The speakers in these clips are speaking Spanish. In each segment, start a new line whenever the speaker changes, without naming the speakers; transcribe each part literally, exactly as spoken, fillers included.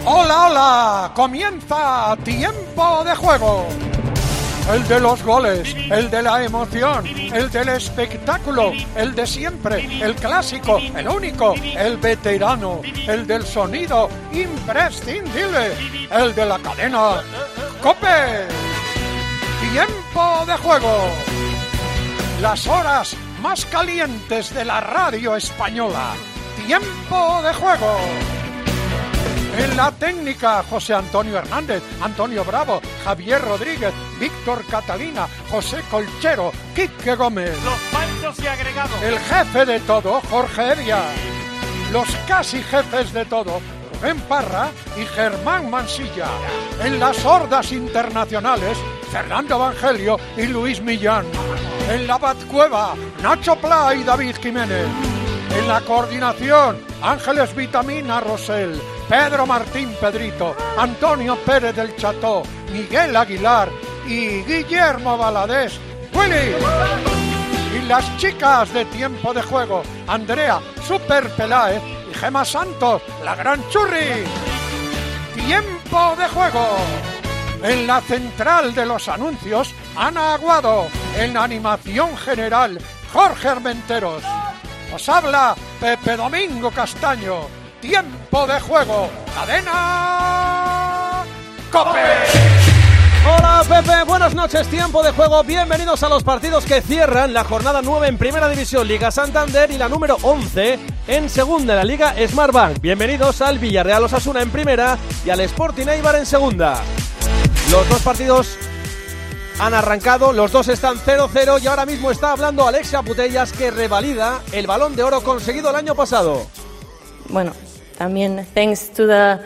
Hola, hola, comienza Tiempo de Juego. El de los goles, el de la emoción, el del espectáculo, el de siempre, el clásico, el único, el veterano, el del sonido imprescindible, el de la cadena COPE. Tiempo de Juego. Las horas más calientes de la radio española. Tiempo de Juego. En la técnica, José Antonio Hernández, Antonio Bravo, Javier Rodríguez, Víctor Catalina, José Colchero, Quique Gómez.
Los panchos y agregados.
El jefe de todo, Jorge Evia. Los casi jefes de todo, Rubén Parra y Germán Mansilla. En las hordas internacionales, Fernando Evangelio y Luis Millán. En la Batcueva, Nacho Pla y David Jiménez. En la coordinación, Ángeles Vitamina Rosell, Pedro Martín Pedrito, Antonio Pérez del Cható, Miguel Aguilar y Guillermo Valadés. ¡Willy! Y las chicas de Tiempo de Juego, Andrea Super Peláez y Gema Santos, la gran churri. Tiempo de Juego. En la central de los anuncios, Ana Aguado. En la animación general, Jorge Armenteros. Os habla Pepe Domingo Castaño. Tiempo de Juego. Cadena COPE.
Hola Pepe, buenas noches. Tiempo de Juego. Bienvenidos a los partidos que cierran la jornada nueve en Primera División, Liga Santander, y la número once en Segunda, la Liga Smartbank. Bienvenidos al Villarreal Osasuna en Primera y al Sporting Eibar en Segunda. Los dos partidos han arrancado, los dos están cero cero y ahora mismo está hablando Alexia Putellas, que revalida el Balón de Oro conseguido el año pasado.
Bueno, también thanks to the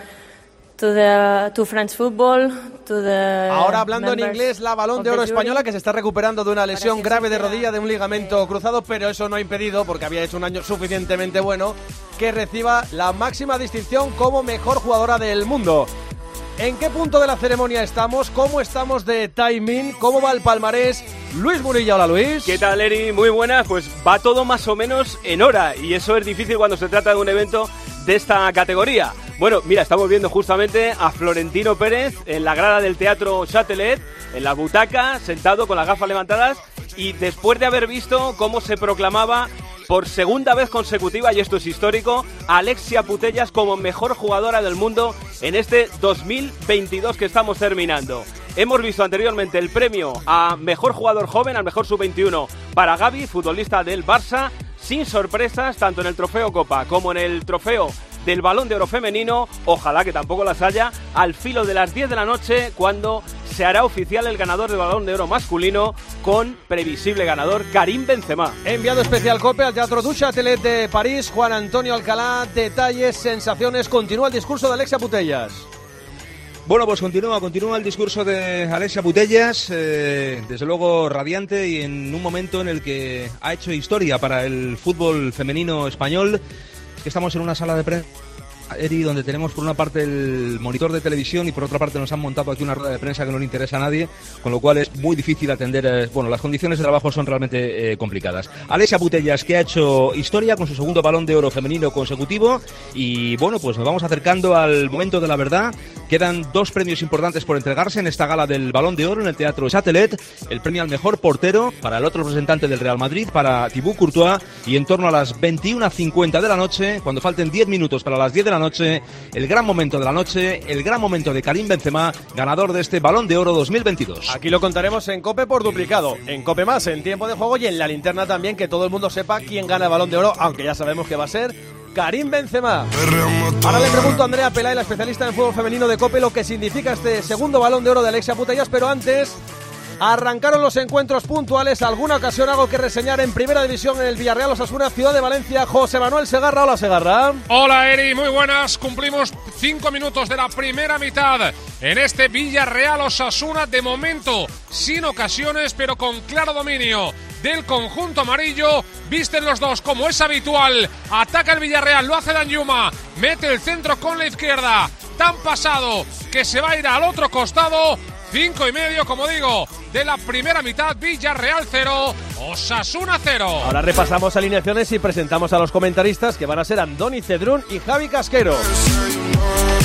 to the to France Football, to the
Ahora hablando en inglés, la Balón de Oro española, que se está recuperando de una lesión grave de rodilla, de un ligamento cruzado, pero eso no ha impedido, porque había hecho un año suficientemente bueno, que reciba la máxima distinción como mejor jugadora del mundo. ¿En qué punto de la ceremonia estamos? ¿Cómo estamos de timing? ¿Cómo va el palmarés? Luis Murilla, hola Luis.
¿Qué tal, Eri? Muy buenas. Pues va todo más o menos en hora, y eso es difícil cuando se trata de un evento de esta categoría. Bueno, mira, estamos viendo justamente a Florentino Pérez en la grada del Teatro Châtelet, en la butaca, sentado con las gafas levantadas, y después de haber visto cómo se proclamaba por segunda vez consecutiva, y esto es histórico, a Alexia Putellas como mejor jugadora del mundo en este dos mil veintidós que estamos terminando. Hemos visto anteriormente el premio a mejor jugador joven, al mejor sub veintiuno para Gavi, futbolista del Barça, sin sorpresas, tanto en el trofeo Copa como en el trofeo del Balón de Oro femenino. Ojalá que tampoco las haya, al filo de las diez de la noche, cuando se hará oficial el ganador del Balón de Oro masculino, con previsible ganador Karim Benzema.
Enviado especial COPE al Teatro du Châtelet de París, Juan Antonio Alcalá. Detalles, sensaciones, continúa el discurso de Alexia Putellas.
Bueno, pues continúa, continúa el discurso de Alexia Putellas, eh, desde luego radiante, y en un momento en el que ha hecho historia para el fútbol femenino español. Estamos en una sala de prensa, Eri, donde tenemos por una parte el monitor de televisión y por otra parte nos han montado aquí una rueda de prensa que no le interesa a nadie, con lo cual es muy difícil atender. Eh, bueno, las condiciones de trabajo son realmente eh, complicadas. Alexia Putellas, que ha hecho historia con su segundo Balón de Oro femenino consecutivo, y bueno, pues nos vamos acercando al momento de la verdad. Quedan dos premios importantes por entregarse en esta gala del Balón de Oro en el Teatro Châtelet. El premio al mejor portero para el otro representante del Real Madrid, para Thibaut Courtois, y en torno a las veintiuna cincuenta de la noche, cuando falten diez minutos para las diez de la noche, el gran momento de la noche, el gran momento de Karim Benzema, ganador de este Balón de Oro dos mil veintidós.
Aquí lo contaremos en COPE por duplicado, en COPE Más, en Tiempo de Juego, y en la linterna también, que todo el mundo sepa quién gana el Balón de Oro, aunque ya sabemos que va a ser Karim Benzema. Ahora le pregunto a Andrea Pelay, la especialista en fútbol femenino de COPE, lo que significa este segundo Balón de Oro de Alexia Putellas, pero antes arrancaron los encuentros puntuales. Alguna ocasión algo que reseñar en Primera División en el Villarreal Osasuna, Ciudad de Valencia. José Manuel Segarra, hola Segarra.
Hola Eri, muy buenas. Cumplimos cinco minutos de la primera mitad en este Villarreal Osasuna, de momento sin ocasiones, pero con claro dominio del conjunto amarillo. Visten los dos como es habitual. Ataca el Villarreal, lo hace Danjuma, mete el centro con la izquierda, tan pasado que se va a ir al otro costado. Cinco y medio, como digo, de la primera mitad. Villarreal cero, Osasuna cero.
Ahora repasamos alineaciones y presentamos a los comentaristas, que van a ser Andoni Cedrún y Javi Casquero.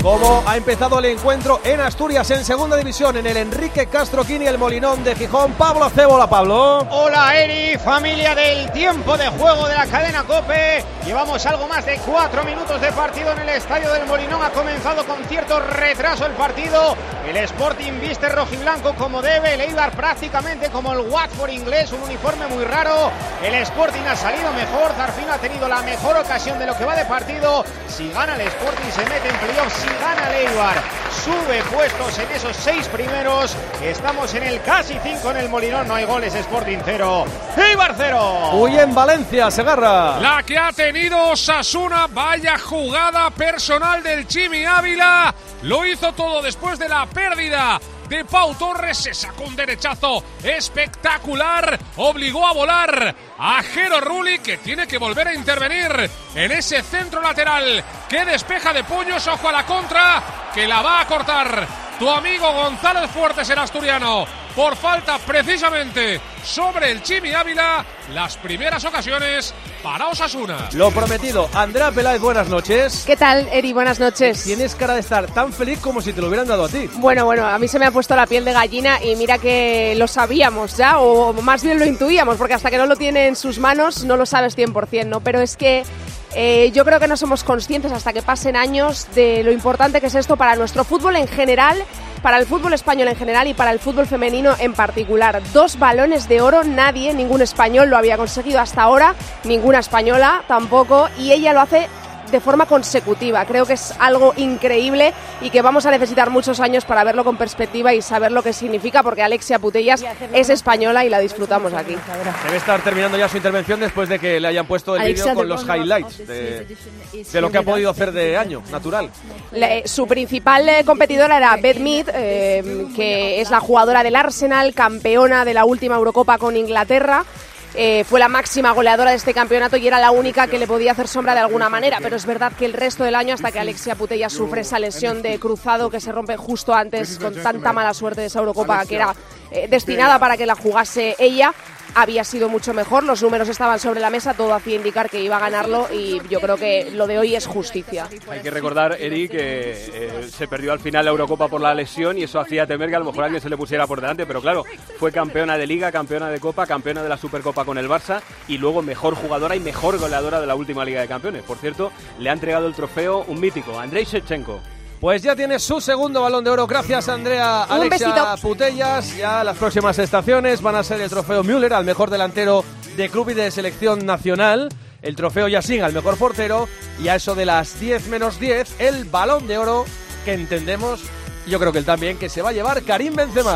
Cómo ha empezado el encuentro en Asturias, en segunda división, en el Enrique Castro Quini, el Molinón de Gijón. Pablo Acebola, Pablo.
Hola, Eri, familia del tiempo de juego de la cadena COPE. Llevamos algo más de cuatro minutos de partido en el estadio del Molinón. Ha comenzado con cierto retraso el partido. El Sporting viste rojiblanco como debe, el Eibar prácticamente como el Watford inglés, un uniforme muy raro. El Sporting ha salido mejor, Zarfino ha tenido la mejor ocasión de lo que va de partido. Si gana el Sporting se mete en playoff, si gana el Eibar sube puestos en esos seis primeros. Estamos en el casi cinco en el Molinón, no hay goles, Sporting cero, Eibar cero.
Uy, en Valencia, Segarra.
La que ha tenido Osasuna, vaya jugada personal del Chimi Ávila. Lo hizo todo después de la pérdida de Pau Torres, se sacó un derechazo espectacular, obligó a volar a Jero Rulli, que tiene que volver a intervenir en ese centro lateral que despeja de puños. Ojo a la contra, que la va a cortar tu amigo González Fuertes, el asturiano, por falta precisamente sobre el Chimi Ávila. Las primeras ocasiones para Osasuna.
Lo prometido, Andrea Peláez, buenas noches.
¿Qué tal, Eri? Buenas noches.
Tienes cara de estar tan feliz como si te lo hubieran dado a ti.
Bueno, bueno, a mí se me ha puesto la piel de gallina y mira que lo sabíamos ya, o más bien lo intuíamos, porque hasta que no lo tiene en sus manos no lo sabes cien por ciento, ¿no? Pero es que eh, yo creo que no somos conscientes hasta que pasen años de lo importante que es esto para nuestro fútbol en general, para el fútbol español en general y para el fútbol femenino en particular. Dos balones de oro, nadie, ningún español lo había conseguido hasta ahora, ninguna española tampoco, y ella lo hace de forma consecutiva. Creo que es algo increíble y que vamos a necesitar muchos años para verlo con perspectiva y saber lo que significa, porque Alexia Putellas es española y la disfrutamos aquí.
Debe estar terminando ya su intervención después de que le hayan puesto el vídeo con los highlights de, de lo que ha podido hacer de año, natural.
Le, su principal eh, competidora era Beth Mead, eh, que es la jugadora del Arsenal, campeona de la última Eurocopa con Inglaterra. Eh, fue la máxima goleadora de este campeonato y era la única que le podía hacer sombra de alguna manera, pero es verdad que el resto del año, hasta que Alexia Putellas sufre esa lesión de cruzado que se rompe justo antes, con tanta mala suerte de esa Eurocopa que era eh, destinada para que la jugase ella, había sido mucho mejor. Los números estaban sobre la mesa, todo hacía indicar que iba a ganarlo y yo creo que lo de hoy es justicia.
Hay que recordar, Eri, que eh, se perdió al final la Eurocopa por la lesión y eso hacía temer que a lo mejor alguien se le pusiera por delante, pero claro, fue campeona de Liga, campeona de Copa, campeona de la Supercopa con el Barça y luego mejor jugadora y mejor goleadora de la última Liga de Campeones. Por cierto, le ha entregado el trofeo un mítico, Andrei Shevchenko.
Pues ya tiene su segundo Balón de Oro. Gracias, Andrea.
Un
Alexia
besito.
Putellas. Ya las próximas estaciones van a ser el trofeo Müller al mejor delantero de club y de selección nacional, el trofeo Yassin al mejor portero y a eso de las diez menos diez el Balón de Oro que entendemos, yo creo que él también, que se va a llevar Karim Benzema.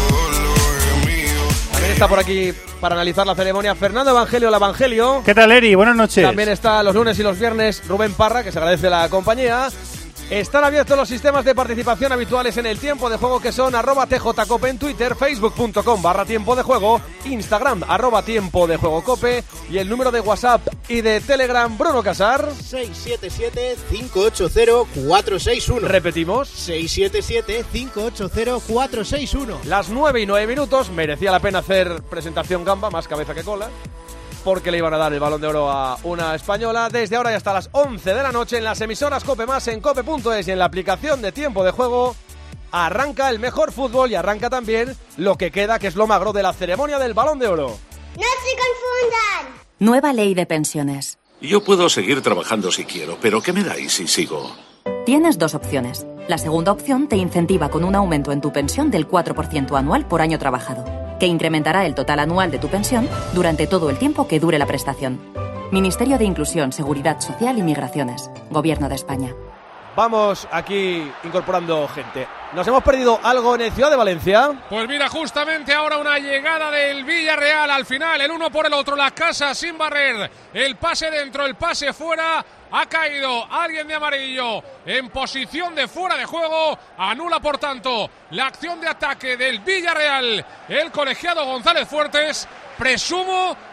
También está por aquí para analizar la ceremonia Fernando Evangelio, el Evangelio.
¿Qué tal, Eri? Buenas noches.
También está los lunes y los viernes Rubén Parra, que se agradece la compañía. Están abiertos los sistemas de participación habituales en el tiempo de juego, que son arroba tjcope en Twitter, facebook.com barra tiempo de juego, Instagram arroba tiempo de juego cope y el número de WhatsApp y de Telegram, Bruno Casar.
seis siete siete, cinco ocho cero, cuatro seis uno.
Repetimos.
seis siete siete, cinco ocho cero, cuatro seis uno.
Las nueve y nueve minutos, merecía la pena hacer presentación gamba, más cabeza que cola, porque le iban a dar el Balón de Oro a una española. Desde ahora y hasta las once de la noche en las emisoras COPE más, en cope punto es y en la aplicación de tiempo de juego, arranca el mejor fútbol y arranca también lo que queda, que es lo magro de la ceremonia del Balón de Oro.
¡No se confundan!
Nueva ley de pensiones.
Yo puedo seguir trabajando si quiero, pero ¿qué me dais si sigo?
Tienes dos opciones. La segunda opción te incentiva con un aumento en tu pensión del cuatro por ciento anual por año trabajado, que incrementará el total anual de tu pensión durante todo el tiempo que dure la prestación. Ministerio de Inclusión, Seguridad Social y Migraciones. Gobierno de España.
Vamos aquí incorporando gente. ¿Nos hemos perdido algo en el Ciudad de Valencia?
Pues mira, justamente ahora una llegada del Villarreal al final, el uno por el otro, la casa sin barrer, el pase dentro, el pase fuera, ha caído alguien de amarillo en posición de fuera de juego, anula por tanto la acción de ataque del Villarreal, el colegiado González Fuertes. Presumo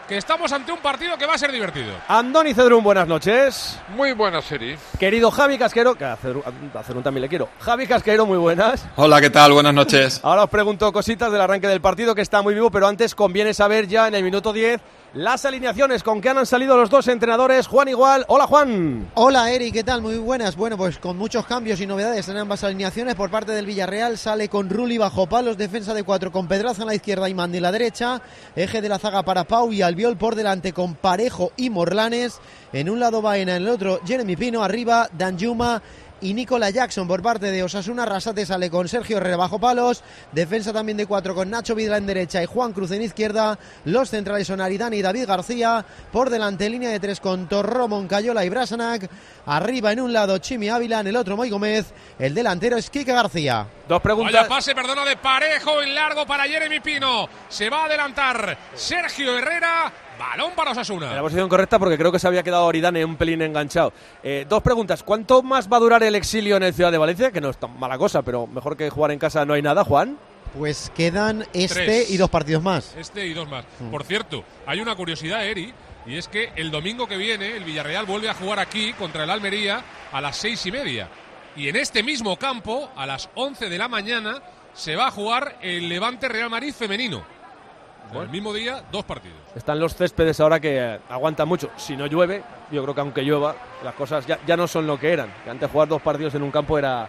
que estamos ante un partido que va a ser divertido.
Andoni Cedrún, buenas noches.
Muy buena serie.
Querido Javi Casquero, que a Cedrún, a Cedrún también le quiero. Javi Casquero, muy buenas.
Hola, ¿qué tal? Buenas noches.
Ahora os pregunto cositas del arranque del partido, que está muy vivo, pero antes conviene saber ya en el minuto diez las alineaciones con que han salido los dos entrenadores. Juan Igual. Hola, Juan.
Hola, Eri, ¿qué tal? Muy buenas. Bueno, pues con muchos cambios y novedades en ambas alineaciones por parte del Villarreal. Sale con Rulli bajo palos, defensa de cuatro con Pedraza en la izquierda y Mandi en la derecha, eje de la zaga para Pau y Albiol por delante con Parejo y Morlanes. En un lado Baena, en el otro Jeremy Pino, arriba Danjuma y Nicola Jackson por parte de Osasuna. Arrasate sale con Sergio Herrera bajo palos, defensa también de cuatro con Nacho Vidal en derecha y Juan Cruz en izquierda. Los centrales son Aridani y David García, por delante línea de tres con Torró, Moncayola y Brasanac. Arriba en un lado Chimi Ávila, en el otro Moy Gómez. El delantero es Quique García.
Dos preguntas.
Vaya pase, perdona, de Parejo en largo para Jeremy Pino. Se va a adelantar Sergio Herrera. Balón para Osasuna.
En la posición correcta, porque creo que se había quedado Aridane un pelín enganchado. Eh, dos preguntas. ¿Cuánto más va a durar el exilio en el Ciudad de Valencia? Que no es tan mala cosa, pero mejor que jugar en casa no hay nada, Juan.
Pues quedan este
Tres.
y dos partidos más.
Este y dos más.
Mm.
Por cierto, hay una curiosidad, Eri, y es que el domingo que viene el Villarreal vuelve a jugar aquí contra el Almería a las seis y media. Y en este mismo campo, a las once de la mañana, se va a jugar el Levante Real Madrid femenino. Bueno. El mismo día, dos partidos.
Están los céspedes ahora que eh, aguantan mucho. Si no llueve, yo creo que aunque llueva, las cosas ya, ya no son lo que eran. Que antes jugar dos partidos en un campo era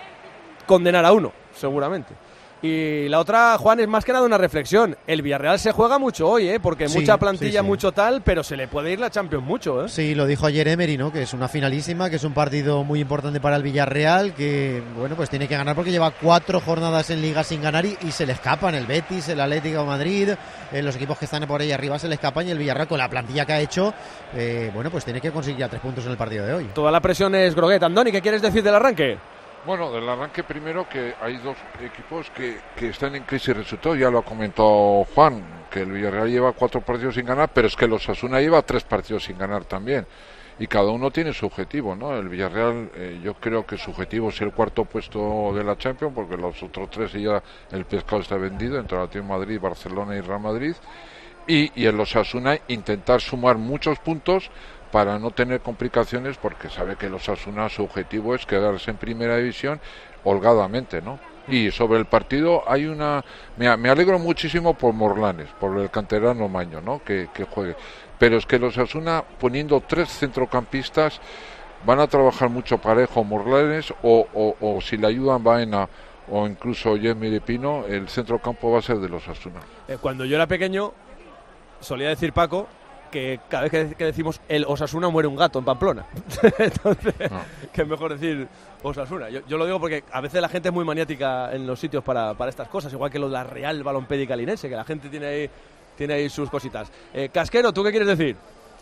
condenar a uno, seguramente. Y la otra, Juan, es más que nada una reflexión. El Villarreal se juega mucho hoy, ¿eh? Porque
Sí,
mucha plantilla,
sí, sí.
mucho tal, pero se le puede ir la Champions mucho, ¿eh?
Sí, lo dijo ayer Emery, ¿no? Que es una finalísima, que es un partido muy importante para el Villarreal, que, bueno, pues tiene que ganar porque lleva cuatro jornadas en Liga sin ganar y, y se le escapan el Betis, el Atlético de Madrid, eh, los equipos que están por ahí arriba se le escapan y el Villarreal, con la plantilla que ha hecho, eh, bueno, pues tiene que conseguir ya tres puntos en el partido de hoy.
Toda la presión es Groguet. Andoni, ¿qué quieres decir del arranque?
Bueno, del arranque primero que hay dos equipos que, que están en crisis de resultados, ya lo ha comentado Juan, que el Villarreal lleva cuatro partidos sin ganar, pero es que el Osasuna lleva tres partidos sin ganar también, y cada uno tiene su objetivo, ¿no? El Villarreal, eh, yo creo que su objetivo es el cuarto puesto de la Champions, porque los otros tres ya el pescado está vendido, entre el Atlético de Madrid, Barcelona y Real Madrid, y, y el Osasuna intentar sumar muchos puntos para no tener complicaciones, porque sabe que el Osasuna su objetivo es quedarse en primera división holgadamente, ¿no? Y sobre el partido hay una... Me, me alegro muchísimo por Morlanes, por el canterano Maño, ¿no? Que, que juegue. Pero es que el Osasuna, poniendo tres centrocampistas, van a trabajar mucho Parejo, Morlanes, o, o, o si le ayudan Baena o incluso Jeremy de Pino, el centrocampo va a ser de los Osasuna.
Eh, cuando yo era pequeño, solía decir Paco que cada vez que, que decimos el Osasuna muere un gato en Pamplona. Entonces, no. Que es mejor decir Osasuna. Yo, yo lo digo porque a veces la gente es muy maniática en los sitios para, para estas cosas, igual que lo de la Real Balompédica Linense, que la gente tiene ahí, tiene ahí sus cositas. Eh, Casquero, ¿tú qué quieres decir?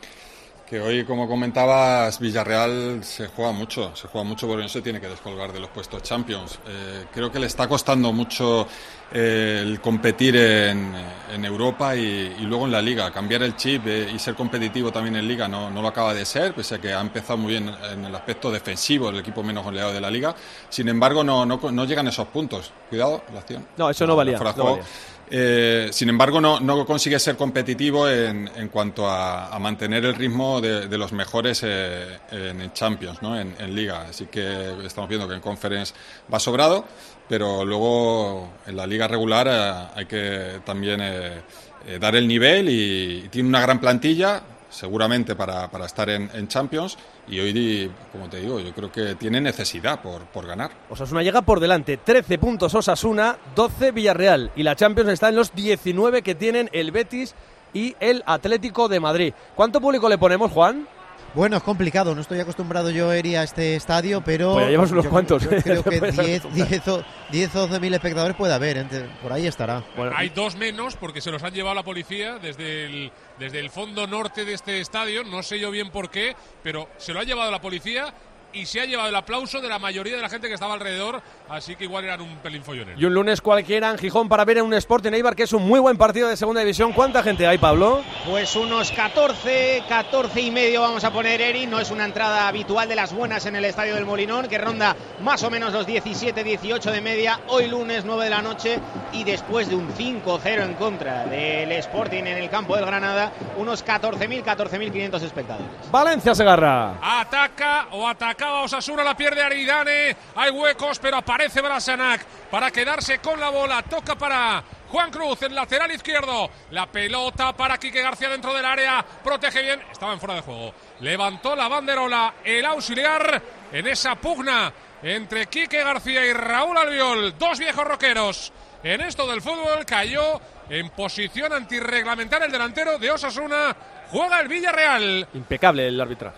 Que hoy, como comentabas, Villarreal se juega mucho, se juega mucho porque no se tiene que descolgar de los puestos Champions. Eh, creo que le está costando mucho eh, el competir en, en Europa y, y luego en la Liga. Cambiar el chip eh, y ser competitivo también en Liga no, no lo acaba de ser, pese a que ha empezado muy bien en el aspecto defensivo, el equipo menos goleado de la Liga. Sin embargo, no, no, no llegan esos puntos. Cuidado, la acción.
No, eso no, no valía. No valía.
Eh, sin embargo, no, no consigue ser competitivo en, en cuanto a, a mantener el ritmo de, de los mejores eh, en Champions, ¿no? En, en Liga. Así que estamos viendo que en Conference va sobrado, pero luego en la Liga regular eh, hay que también eh, eh, dar el nivel y, y tiene una gran plantilla, seguramente para, para estar en, en Champions, y hoy, como te digo, yo creo que tiene necesidad por, por ganar.
Osasuna llega por delante, trece puntos Osasuna, doce Villarreal, y la Champions está en los diecinueve que tienen el Betis y el Atlético de Madrid. ¿Cuánto público le ponemos, Juan?
Bueno, es complicado, no estoy acostumbrado yo, Eri, a este estadio, pero...
Pues ya llevas unos
yo,
cuantos.
Yo creo que diez o doce mil espectadores puede haber, entre, por ahí estará.
Bueno, hay dos menos porque se los han llevado la policía desde el, desde el fondo norte de este estadio, no sé yo bien por qué, pero se lo ha llevado la policía y se ha llevado el aplauso de la mayoría de la gente que estaba alrededor, así que igual eran un pelín folloneros.
Y un lunes cualquiera en Gijón para ver en un Sporting Eibar, que es un muy buen partido de segunda división. ¿Cuánta gente hay, Pablo?
Pues unos catorce, catorce y medio vamos a poner, Eri. No es una entrada habitual de las buenas en el Estadio del Molinón, que ronda más o menos los diecisiete, dieciocho de media. Hoy lunes, nueve de la noche, y después de un cinco cero en contra del Sporting en el campo del Granada, unos catorce mil, catorce mil quinientos espectadores.
Valencia Segarra.
Ataca o atacaba Osasuna, la pierde Aridane. Hay huecos, pero aparece Brasanac para quedarse con la bola. Toca para Juan Cruz, el lateral izquierdo. La pelota para Quique García dentro del área. Protege bien. Estaba en fuera de juego. Levantó la banderola el auxiliar en esa pugna entre Quique García y Raúl Albiol. Dos viejos roqueros en esto del fútbol. Cayó en posición antirreglamentaria el delantero de Osasuna. Juega el Villarreal.
Impecable el arbitraje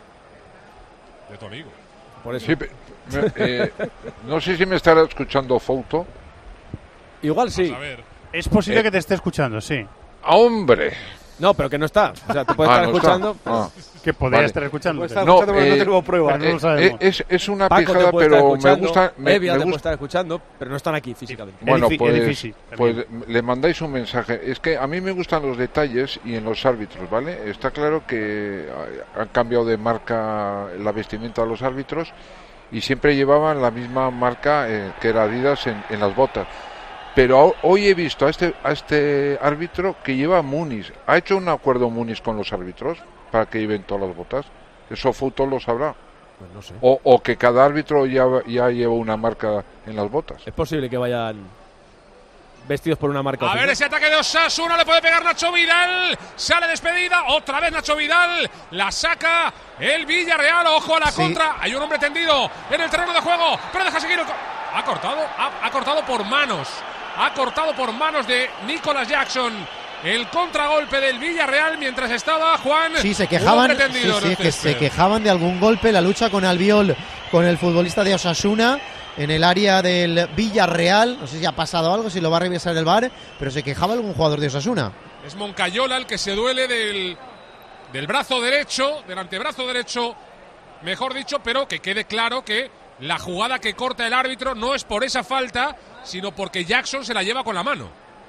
de tu amigo.
Por eso.
Sí, me, eh, no sé si me estará escuchando Fouto.
Igual sí.
Es posible
eh,
que te esté escuchando, sí.
¡Hombre!
No, pero que no está. O sea, te puede
ah,
estar
no
escuchando.
Ah.
Que podría vale. estar escuchando.
Estar
no,
escuchando, pero
eh,
no tenemos pruebas.
Eh,
no
eh, es, es una
Paco
pijada, pero me gusta. Me,
Evia
me
te
gusta.
puede estar escuchando, pero no están aquí físicamente.
Bueno,
es
pues,
difícil,
pues le mandáis un mensaje. Es que a mí me gustan los detalles y en los árbitros, ¿vale? Está claro que han cambiado de marca la vestimenta de los árbitros y siempre llevaban la misma marca eh, que era Adidas en, en las botas. Pero hoy he visto a este a este árbitro que lleva Muniz. ¿Ha hecho un acuerdo Muniz con los árbitros para que lleven todas las botas? Eso Fouto lo sabrá.
Pues no sé.
O, o que cada árbitro ya, ya lleva una marca en las botas.
Es posible que vayan vestidos por una marca.
A
oficial.
ver ese ataque de Osasuna, le puede pegar Nacho Vidal. Sale despedida, otra vez Nacho Vidal. La saca el Villarreal. Ojo a la sí. contra. Hay un hombre tendido en el terreno de juego, pero deja seguir. El... Ha cortado, ha, ha cortado por manos. Ha cortado por manos de Nicolas Jackson el contragolpe del Villarreal mientras estaba Juan.
Sí, se quejaban, sí, sí, que se quejaban de algún golpe, la lucha con Albiol, con el futbolista de Osasuna en el área del Villarreal. No sé si ha pasado algo, si lo va a revisar el V A R, pero se quejaba algún jugador de Osasuna.
Es Moncayola el que se duele del, del brazo derecho, del antebrazo derecho, mejor dicho, pero que quede claro que la jugada que corta el árbitro no es por esa falta, sino porque Jackson se la lleva con la mano.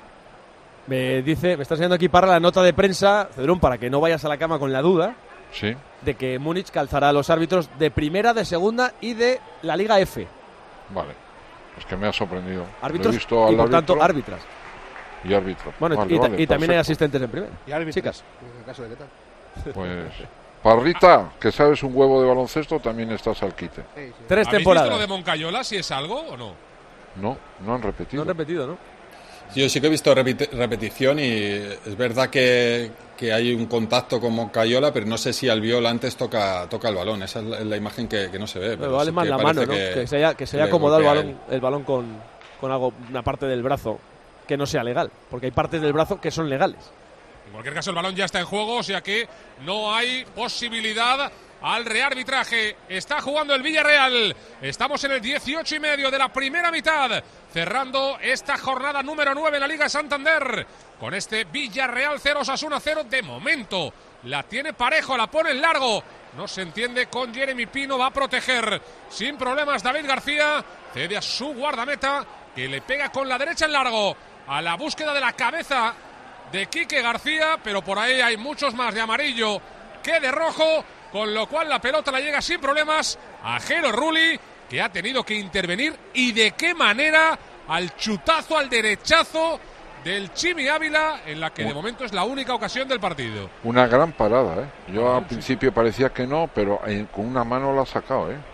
Me dice, me está enseñando aquí Parra la nota de prensa, Cedrón, para que no vayas a la cama con la duda
sí.
de que Múnich calzará a los árbitros de primera, de segunda y de la Liga F.
Vale, es que me ha sorprendido.
Árbitros
He visto al
y por
árbitro
tanto árbitras.
Y árbitros.
Bueno,
vale,
y,
vale,
y también hay asistentes en primera.
Y árbitros.
Chicas.
En el caso de qué tal.
Pues Parrita, que sabes un huevo de baloncesto, también estás al quite.
Sí, sí. Tres
¿Habéis
temporadas.
visto lo de Moncayola, si es algo o no?
No, no han repetido.
No han repetido, ¿no?
Yo sí que he visto repeti- repetición y es verdad que, que hay un contacto con Moncayola, pero no sé si Albiol antes toca toca el balón. Esa es la, es la imagen que, que no se ve.
Pero
Pero
vale
sí
más
que
la
parece
mano, ¿no?
Que,
Que se haya, que se haya
le
acomodado el
golpea
balón, el balón con, con algo, una parte del brazo que no sea legal. Porque hay partes del brazo que son legales.
En cualquier caso, el balón ya está en juego, o sea que no hay posibilidad al rearbitraje. Está jugando el Villarreal. Estamos en el dieciocho y medio de la primera mitad, cerrando esta jornada número nueve en la Liga Santander. Con este Villarreal cero, Osasuna cero. De momento la tiene parejo, la pone en largo. No se entiende con Jeremy Pino. Va a proteger sin problemas David García. Cede a su guardameta, que le pega con la derecha en largo a la búsqueda de la cabeza de Quique García, pero por ahí hay muchos más de amarillo que de rojo, con lo cual la pelota la llega sin problemas a Jero Rulli, que ha tenido que intervenir, y de qué manera, al chutazo, al derechazo del Chimi Ávila, en la que de momento es la única ocasión del partido.
Una gran parada, ¿eh? Yo al principio parecía que no, pero en, con una mano la ha sacado, ¿eh?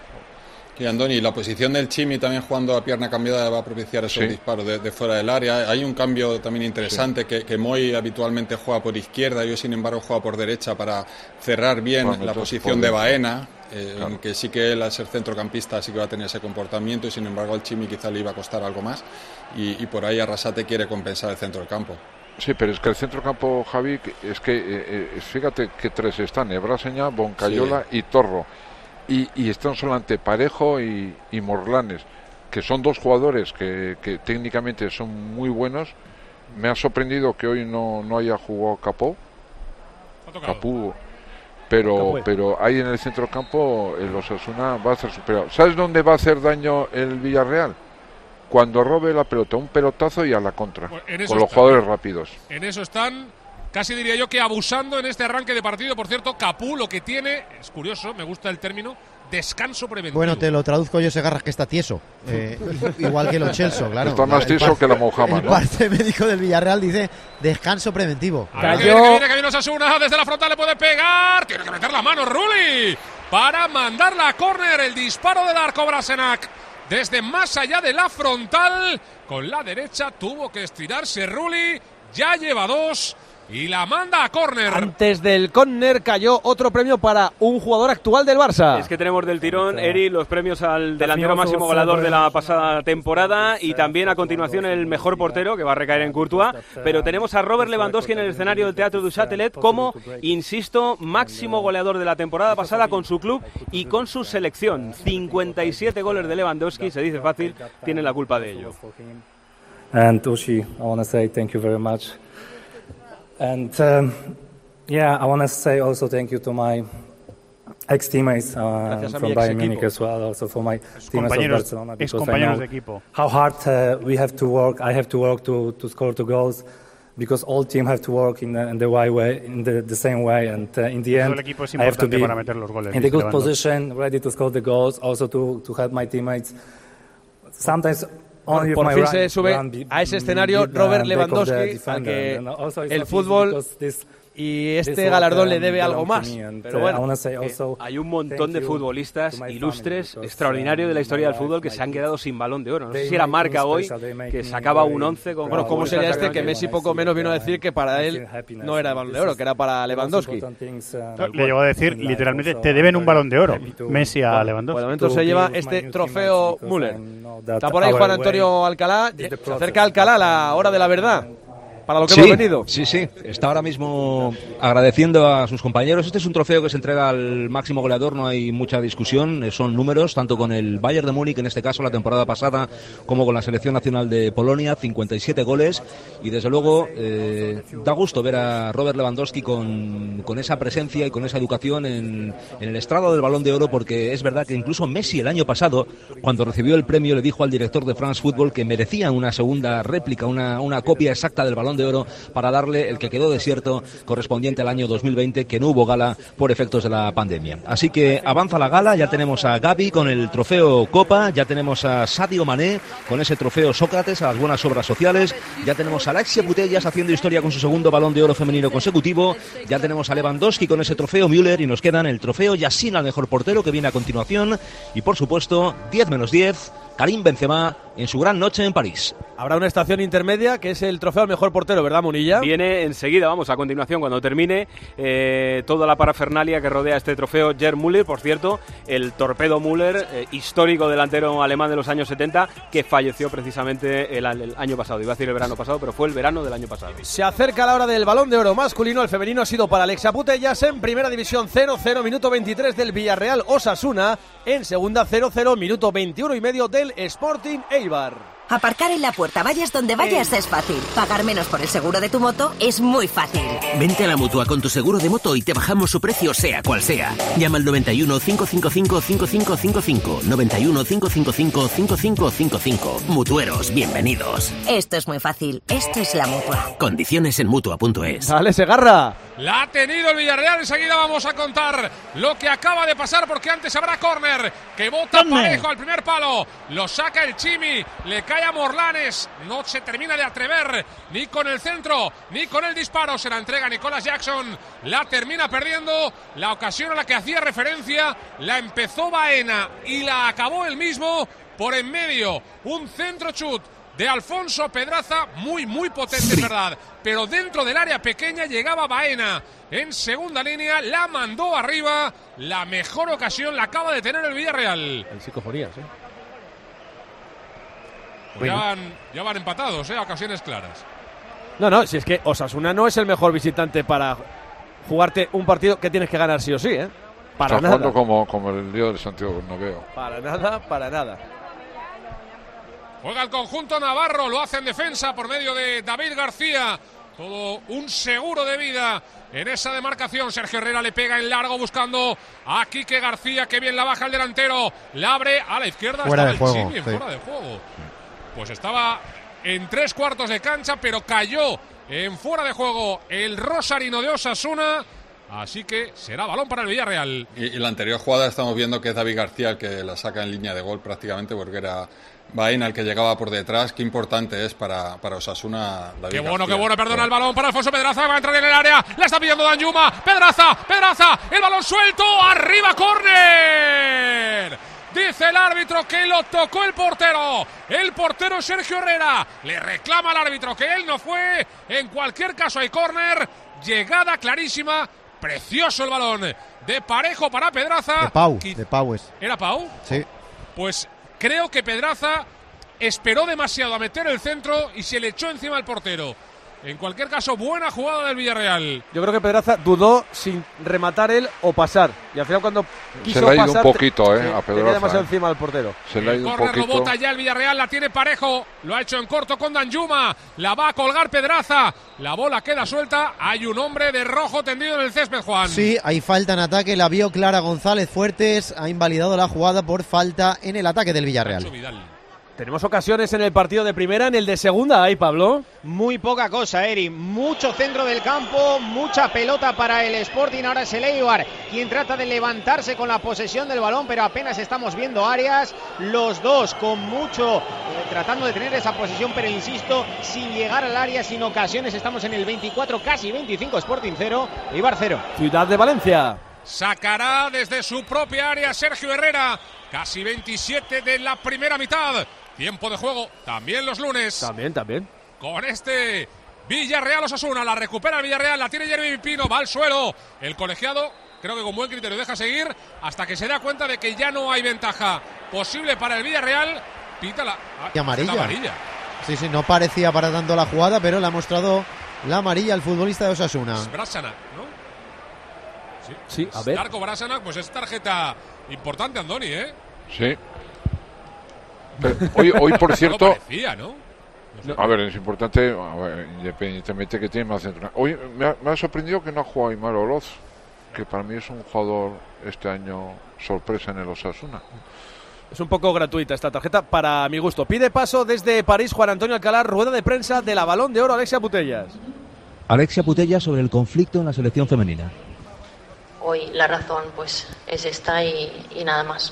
Y Andoni, la posición del Chimi también jugando a pierna cambiada va a propiciar esos
sí.
disparos de, de fuera del área. Hay un cambio también interesante, sí. que, que Moy habitualmente juega por izquierda, yo sin embargo juega por derecha para cerrar bien bueno, la posición de Baena, eh, claro. en que sí que él al ser centrocampista sí que va a tener ese comportamiento y sin embargo al Chimi quizá le iba a costar algo más y, y por ahí Arrasate quiere compensar el centro del campo.
Sí, pero es que el centrocampo, Javi, es que eh, eh, fíjate que tres están, Ebraseña, Boncayola sí. y Torro. Y, y están solamente Parejo y, y Morlanes, que son dos jugadores que, que técnicamente son muy buenos. Me ha sorprendido que hoy no, no haya jugado Capó. Capú, pero pero ahí en el centro campo el Osasuna va a ser superado. ¿Sabes dónde va a hacer daño el Villarreal? Cuando robe la pelota, un pelotazo y a la contra,
pues
con los
están,
jugadores rápidos.
En eso están, casi diría yo que abusando en este arranque de partido. Por cierto, Capú lo que tiene, es curioso, me gusta el término, descanso preventivo.
Bueno, te lo traduzco yo, Segarra, que está tieso. Eh, igual que Lo Celso, claro.
Está más tieso par, que la Mojama,
el
¿no?
El parte médico del Villarreal dice descanso preventivo.
A ver, que viene, que viene, que viene Osasuna, desde la frontal le puede pegar, tiene que meter la mano Rulli para mandarla a córner. El disparo de Darko Brasenac desde más allá de la frontal, con la derecha tuvo que estirarse Rulli, ya lleva dos y la manda a córner.
Antes del córner cayó otro premio para un jugador actual del Barça.
Es que tenemos del tirón, Eri, los premios al delantero máximo goleador de la pasada temporada y también a continuación el mejor portero, que va a recaer en Courtois, pero tenemos a Robert Lewandowski en el escenario del Teatro du Châtelet como, insisto, máximo goleador de la temporada pasada con su club y con su selección. cincuenta y siete goles de Lewandowski, se dice fácil, tiene la culpa de ello.
And Ushi, I want to say thank you very much. And um, yeah, I want to say also thank you to my ex-teammates uh, from Bayern Munich as well, also for my teammates of Barcelona, because I know how hard uh, we have to work. I have to work to, to score two goals, because all team have to work in the, in the right way, in the, the same way, and uh, in the end, I have to be in the good position, ready to score the goals, also to to help my teammates. Sometimes.
Por, por fin se sube a ese escenario Robert Lewandowski, al que el fútbol y este galardón le debe algo más. Pero bueno,
eh, hay un montón de futbolistas ilustres, extraordinarios de la historia del fútbol que se han quedado sin Balón de Oro. No sé si era Marca hoy, que sacaba un once con...
Bueno, ¿cómo sería este que Messi poco menos vino a decir que para él no era Balón de Oro, que era para Lewandowski?
Le llegó a decir, literalmente, te deben un Balón de Oro, Messi a Lewandowski.
Por el momento se lleva este trofeo Müller. Está por ahí Juan Antonio Alcalá, se acerca Alcalá a la hora de la verdad. Para lo que
sí,
hemos venido.
Sí, sí, está ahora mismo agradeciendo a sus compañeros. Este es un trofeo que se entrega al máximo goleador, no hay mucha discusión, son números, tanto con el Bayern de Múnich, en este caso la temporada pasada, como con la selección nacional de Polonia, cincuenta y siete goles, y desde luego eh, da gusto ver a Robert Lewandowski con, con esa presencia y con esa educación en, en el estrado del Balón de Oro, porque es verdad que incluso Messi el año pasado, cuando recibió el premio, le dijo al director de France Football que merecía una segunda réplica, una, una copia exacta del Balón de Oro para darle el que quedó desierto correspondiente al año dos mil veinte, que no hubo gala por efectos de la pandemia. Así que avanza la gala, ya tenemos a Gavi con el trofeo Copa, ya tenemos a Sadio Mané con ese trofeo Sócrates a las buenas obras sociales, ya tenemos a Alexia Putellas haciendo historia con su segundo Balón de Oro femenino consecutivo, ya tenemos a Lewandowski con ese trofeo Müller y nos quedan el trofeo Yassin al mejor portero, que viene a continuación, y por supuesto diez menos diez, Karim Benzema en su gran noche en París.
Habrá una estación intermedia que es el trofeo al mejor portero, ¿verdad, Munilla?
Viene enseguida, vamos, a continuación, cuando termine eh, toda la parafernalia que rodea este trofeo Gerd Müller. Por cierto, el torpedo Müller, eh, histórico delantero alemán de los años setenta, que falleció precisamente el, el año pasado. Iba a decir el verano pasado, pero fue el verano del año pasado.
Se acerca la hora del Balón de Oro masculino. El femenino ha sido para Alexia Putellas en primera división, cero cero, minuto veintitrés del Villarreal Osasuna. En segunda, cero cero, minuto veintiuno y medio del Sporting Eibar.
Aparcar en la puerta, vayas donde vayas, es fácil. Pagar menos por el seguro de tu moto es muy fácil.
Vente a la Mutua con tu seguro de moto y te bajamos su precio sea cual sea. Llama al noventa y uno, cinco cinco cinco, cinco cinco cinco cinco. noventa y uno, cinco cinco cinco, cinco cinco cinco cinco. Mutueros, bienvenidos.
Esto es muy fácil. Esto es la Mutua.
Condiciones en Mutua punto es.
Dale, Segarra.
La ha tenido el Villarreal. Enseguida vamos a contar lo que acaba de pasar, porque antes habrá córner que bota parejo al primer palo. Lo saca el Chimi. Le cae a Morlanes. No se termina de atrever ni con el centro ni con el disparo. Se la entrega Nicolas Jackson. La termina perdiendo. La ocasión a la que hacía referencia la empezó Baena y la acabó él mismo por en medio. Un centro chut de Alfonso Pedraza, muy, muy potente, es verdad, pero dentro del área pequeña llegaba Baena en segunda línea, la mandó arriba. La mejor ocasión la acaba de tener el Villarreal.
En psicofonías, ¿eh?
Pues ya, van, ya van empatados, ¿eh? Ocasiones claras.
No, no, si es que Osasuna no es el mejor visitante para jugarte un partido que tienes que ganar sí o sí, ¿eh? Para
Está
nada.
jugando como, como el lío del Santiago Bernabéu.
Para nada, para nada.
Juega el conjunto navarro, lo hace en defensa por medio de David García. Todo un seguro de vida en esa demarcación. Sergio Herrera le pega en largo buscando a Quique García, que bien la baja el delantero. La abre a la izquierda.
Fuera de
el
juego.
Chimi,
Sí.
fuera de juego. Pues estaba en tres cuartos de cancha, pero cayó en fuera de juego el rosarino de Osasuna. Así que será balón para el Villarreal.
Y, y la anterior jugada estamos viendo que es David García el que la saca en línea de gol prácticamente, porque era Baena el que llegaba por detrás. Qué importante es para, para Osasuna David
Qué bueno,
García.
qué bueno, perdona el balón para Alfonso Pedraza, va a entrar en el área, la está pillando Danjuma, Pedraza, Pedraza, el balón suelto, arriba, córner. Dice el árbitro que lo tocó el portero, el portero Sergio Herrera, le reclama al árbitro que él no fue, en cualquier caso hay córner, llegada clarísima. Precioso el balón de Parejo para Pedraza.
De Pau, de Pau es.
¿Era Pau?
Sí.
Pues creo que Pedraza esperó demasiado a meter el centro y se le echó encima al portero. En cualquier caso, buena jugada del Villarreal.
Yo creo que Pedraza dudó sin rematar él o pasar. Y al final cuando quiso
se le ha ido
pasar,
un poquito, eh,
te,
a
tenía
Pedraza.
demasiado
Eh.
encima al portero.
Se le ha ido un
Corner lo
poquito.
bota ya el Villarreal, la tiene Parejo. Lo ha hecho en corto con Danjuma. La va a colgar Pedraza. La bola queda suelta. Hay un hombre de rojo tendido en el césped, Juan.
Sí, hay falta en ataque, la vio Clara González Fuertes, ha invalidado la jugada por falta en el ataque del Villarreal.
Tenemos ocasiones en el partido de primera, en el de segunda, ¿hay, Pablo?
Muy poca cosa, Eri. Mucho centro del campo, mucha pelota para el Sporting. Ahora es el Eibar quien trata de levantarse con la posesión del balón, pero apenas estamos viendo áreas. Los dos con mucho, eh, tratando de tener esa posesión, pero insisto, sin llegar al área, sin ocasiones. Estamos en el veinticuatro, casi veinticinco, Sporting cero, Eibar cero.
Ciudad de Valencia.
Sacará desde su propia área Sergio Herrera. Casi veintisiete de la primera mitad. Tiempo de juego, también los lunes.
También, también.
Con este Villarreal Osasuna, la recupera el Villarreal, la tiene Jeremy Pino, va al suelo. El colegiado, creo que con buen criterio, deja seguir hasta que se da cuenta de que ya no hay ventaja posible para el Villarreal. Pita la, ah,
Y amarilla.
la amarilla.
Sí, sí, no parecía para tanto la jugada, pero le ha mostrado la amarilla al futbolista de Osasuna.
Brasanac, ¿no? Sí,
sí, a ver.
Darko Brasanac, pues es tarjeta importante, Andoni, ¿eh?
Sí. Pero hoy, hoy, por cierto,
parecía, ¿no? No sé.
A ver, es importante, a ver, independientemente que tiene más centro. Hoy me ha, me ha sorprendido que no ha jugado Aimar Oroz, que para mí es un jugador este año sorpresa en el Osasuna.
Es un poco gratuita esta tarjeta para mi gusto. Pide paso desde París Juan Antonio Alcalá, rueda de prensa de la Balón de Oro, Alexia Putellas.
Alexia Putellas sobre el conflicto en la selección femenina.
Hoy la razón pues es esta y, y nada más.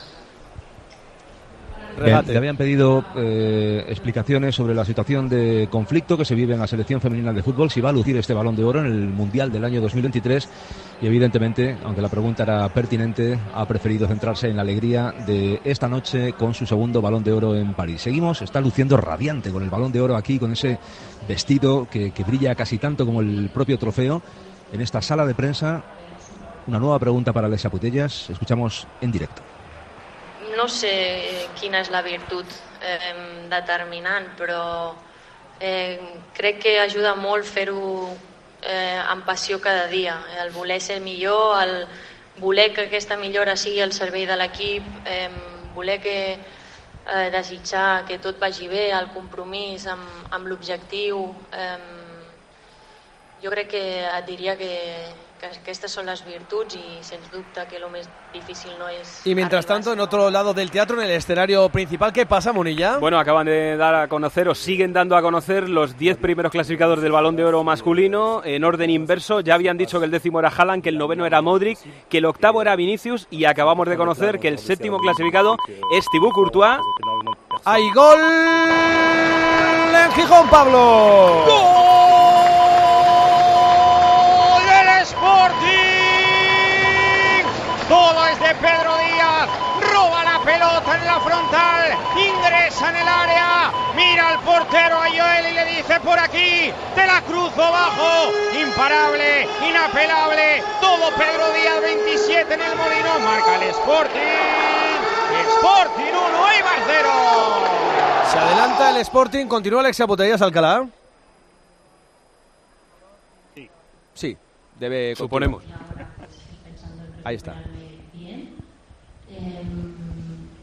Eh, le habían pedido eh, explicaciones sobre la situación de conflicto que se vive en la selección femenina de fútbol, si va a lucir este Balón de Oro en el Mundial del año dos mil veintitrés, y evidentemente, aunque la pregunta era pertinente, ha preferido centrarse en la alegría de esta noche con su segundo Balón de Oro en París. Seguimos, está luciendo radiante con el Balón de Oro aquí, con ese vestido que, que brilla casi tanto como el propio trofeo en esta sala de prensa. Una nueva pregunta para Alexia Putellas, escuchamos en directo.
No sé quina és la virtut eh, determinant, però eh, crec que ajuda molt fer-ho eh, amb passió cada dia. El voler ser millor, el voler que aquesta millora sigui al servei de l'equip, eh, voler que eh, desitjar que tot vagi bé, el compromís amb, amb l'objectiu. Eh, jo crec que et diria que que estas son las virtudes y sin duda que lo más difícil no es.
Y mientras tanto, en otro lado del teatro, en el escenario principal, ¿qué pasa, Munilla?
Bueno, acaban de dar a conocer o siguen dando a conocer los diez primeros clasificados del Balón de Oro masculino en orden inverso. Ya habían dicho que el décimo era Haaland, que el noveno era Modric, que el octavo era Vinicius y acabamos de conocer que el séptimo clasificado es Thibaut Courtois.
¡Hay gol en Gijón, Pablo!
¡Gol! Sporting, todo es de Pedro Díaz, roba la pelota en la frontal, ingresa en el área, mira al portero a Joel y le dice por aquí, te la cruzo abajo, imparable, inapelable, todo Pedro Díaz, veintisiete en el Molinón, marca el Sporting, Sporting uno, Eibar cero.
Se adelanta el Sporting, continúa Alexia Putellas, Alcalá.
Sí.
Sí. Debe
suponemos.
Ahí está.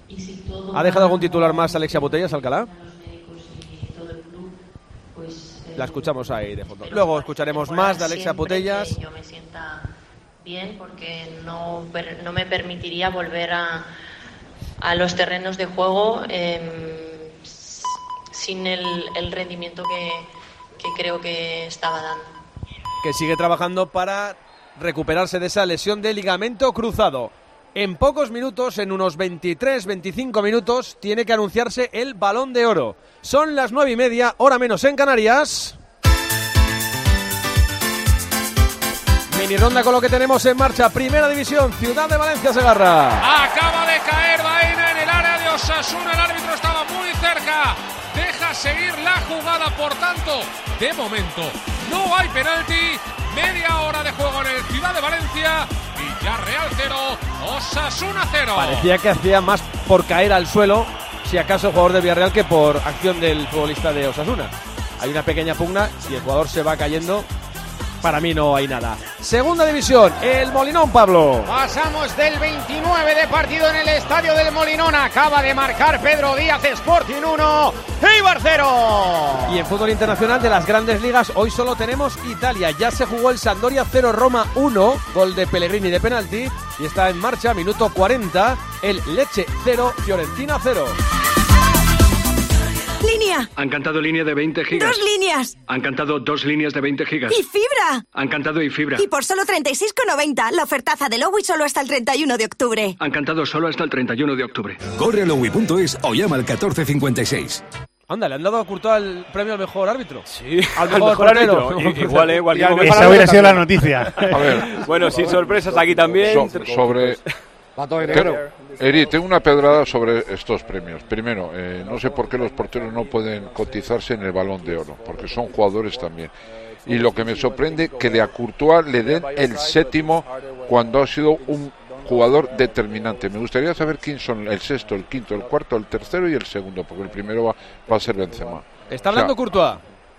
¿Ha dejado algún titular más Alexia Putellas, Alcalá? La escuchamos ahí de fondo. Luego escucharemos más de Alexia Putellas.
Yo me sienta bien porque no, no me permitiría volver a, a los terrenos de juego eh, sin el, el rendimiento que, que creo que estaba dando.
Que sigue trabajando para recuperarse de esa lesión de ligamento cruzado. En pocos minutos, en unos veintitrés, veinticinco minutos, tiene que anunciarse el Balón de Oro. Son las nueve y media, hora menos en Canarias. Mini ronda con lo que tenemos en marcha. Primera División, Ciudad de Valencia, Segarra.
Acaba de caer Baena en el área de Osasuna. El árbitro estaba muy cerca. Deja seguir la jugada, por tanto, de momento no hay penalti. Media hora de juego en el Ciudad de Valencia. Villarreal cero, Osasuna cero.
Parecía que hacía más por caer al suelo, si acaso el jugador de Villarreal, que por acción del futbolista de Osasuna. Hay una pequeña pugna y el jugador se va cayendo. Para mí no hay nada. Segunda División, el Molinón, Pablo.
Pasamos del veintinueve de partido en el estadio del Molinón. Acaba de marcar Pedro Díaz, Sporting uno, Eibar cero.
Y en fútbol internacional de las grandes ligas, hoy solo tenemos Italia. Ya se jugó el Sampdoria cero, Roma uno, gol de Pellegrini de penalti. Y está en marcha, minuto cuarenta, el Lecce cero, Fiorentina cero.
Línea.
Han cantado línea de veinte gigas.
Dos líneas.
Han cantado dos líneas de veinte gigas.
Y fibra.
Han cantado y fibra.
Y por solo treinta y seis con noventa, la ofertaza de Lowy solo hasta el treinta y uno de octubre.
Han cantado solo hasta el treinta y uno de octubre.
Corre a lowy punto es o llama al catorce cincuenta y seis.
Anda, ¿le han dado a Courtois el premio al mejor árbitro?
Sí,
al mejor, mejor árbitro.
Igual, eh, igual.
Esa hubiera sido la noticia.
A ver.
Bueno, sin sorpresas aquí también.
So, sobre... Eri, tengo una pedrada sobre estos premios. Primero, eh, no sé por qué los porteros no pueden cotizarse en el Balón de Oro, porque son jugadores también. Y lo que me sorprende, que de a Courtois le den el séptimo cuando ha sido un jugador determinante. Me gustaría saber quién son el sexto, el quinto, el cuarto, el tercero y el segundo, porque el primero va, va a ser Benzema.
Está hablando o sea, Courtois.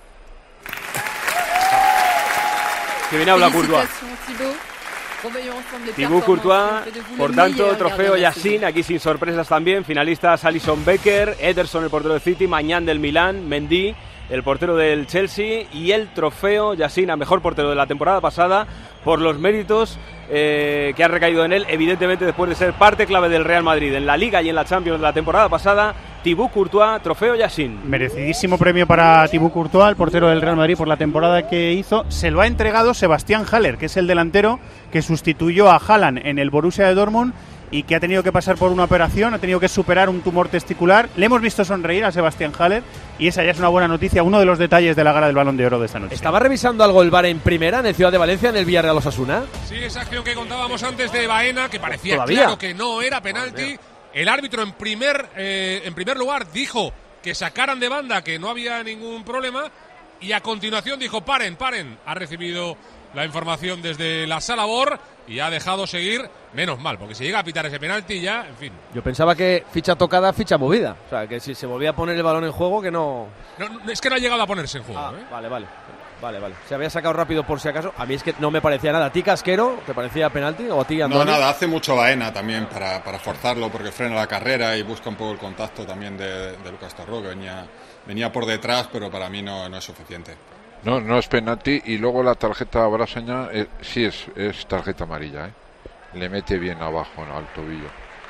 Que viene a hablar Courtois. Thibaut Courtois, por tanto, trofeo Yassin, aquí sin sorpresas también. Finalistas Alisson Becker, Ederson, el portero del City, Mañán del Milán, Mendy, el portero del Chelsea, y el trofeo Yassin a mejor portero de la temporada pasada por los méritos eh, que ha recaído en él, evidentemente después de ser parte clave del Real Madrid en la Liga y en la Champions de la temporada pasada. Thibaut Courtois, trofeo Yassin.
Merecidísimo premio para Thibaut Courtois, el portero del Real Madrid, por la temporada que hizo. Se lo ha entregado Sebastián Haller, que es el delantero que sustituyó a Haaland en el Borussia de Dortmund y que ha tenido que pasar por una operación, ha tenido que superar un tumor testicular. Le hemos visto sonreír a Sebastián Haller y esa ya es una buena noticia, uno de los detalles de la gala del Balón de Oro de esta noche.
¿Estaba revisando algo el V A R en primera en el Ciudad de Valencia, en el Villarreal Osasuna?
Sí, esa acción que contábamos antes de Baena, que parecía
¿Todavía?
claro que no era penalti. El árbitro en primer, eh, en primer lugar dijo que sacaran de banda, que no había ningún problema, y a continuación dijo paren, paren. Ha recibido la información desde la sala B O R y ha dejado seguir. Menos mal, porque si llega a pitar ese penalti ya, en fin.
Yo pensaba que ficha tocada, ficha movida. O sea, que si se volvía a poner el balón en juego, que no...
no, no es que no ha llegado a ponerse en juego.
Ah,
¿eh?
Vale, vale. Vale, vale. Se había sacado rápido por si acaso. A mí es que no me parecía nada. ¿A ti, Casquero, te parecía penalti? ¿O a ti, Andoni?
No, nada. Hace mucho Baena también para, para forzarlo, porque frena la carrera y busca un poco el contacto también de, de Lucas Torró, que venía, venía por detrás, pero para mí no, no es suficiente.
No, no es penalti. Y luego la tarjeta braseña eh, sí es, es tarjeta amarilla, ¿eh? Le mete bien abajo, ¿no?, al tobillo.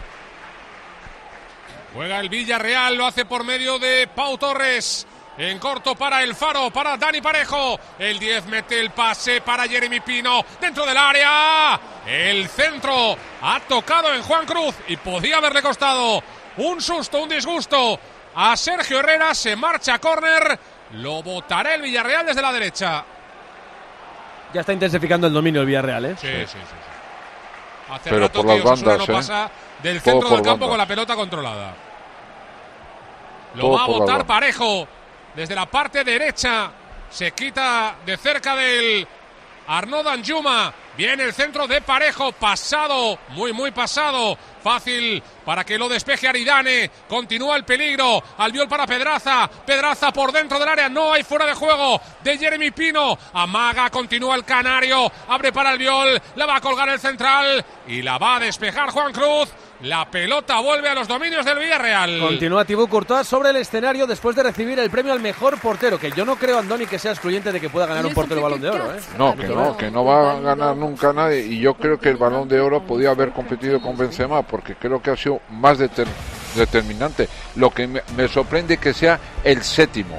Juega el Villarreal, lo hace por medio de Pau Torres. En corto para el Faro, para Dani Parejo. El diez mete el pase para Jeremy Pino. Dentro del área. El centro ha tocado en Juan Cruz y podía haberle costado un susto, un disgusto a Sergio Herrera. Se marcha a córner. Lo botará el Villarreal desde la derecha.
Ya está intensificando el dominio el Villarreal, ¿eh?
Sí, sí, sí. sí. Hace
Pero
rato
por
que
las
Osasuna
bandas,
no
¿eh?
pasa del
Todo
centro del
por
campo
bandas.
con la pelota controlada. Lo
Todo
va a
por las
botar
bandas.
Parejo desde la parte derecha. Se quita de cerca del Arnaud Danjuma. Viene el centro de Parejo, pasado, muy muy pasado, fácil para que lo despeje Aridane, continúa el peligro, Albiol para Pedraza, Pedraza por dentro del área, no hay fuera de juego de Jeremy Pino, amaga, continúa el canario, abre para Albiol, la va a colgar el central y la va a despejar Juan Cruz. La pelota vuelve a los dominios del Villarreal.
Continúa Thibaut Courtois sobre el escenario después de recibir el premio al mejor portero, que yo no creo, Andoni, que sea excluyente de que pueda ganar un portero Balón de Oro, ¿eh?
No, que no, que no va a ganar nunca nadie, y yo creo que el Balón de Oro podía haber competido con Benzema, porque creo que ha sido más deter- determinante. Lo que me, me sorprende que sea el séptimo.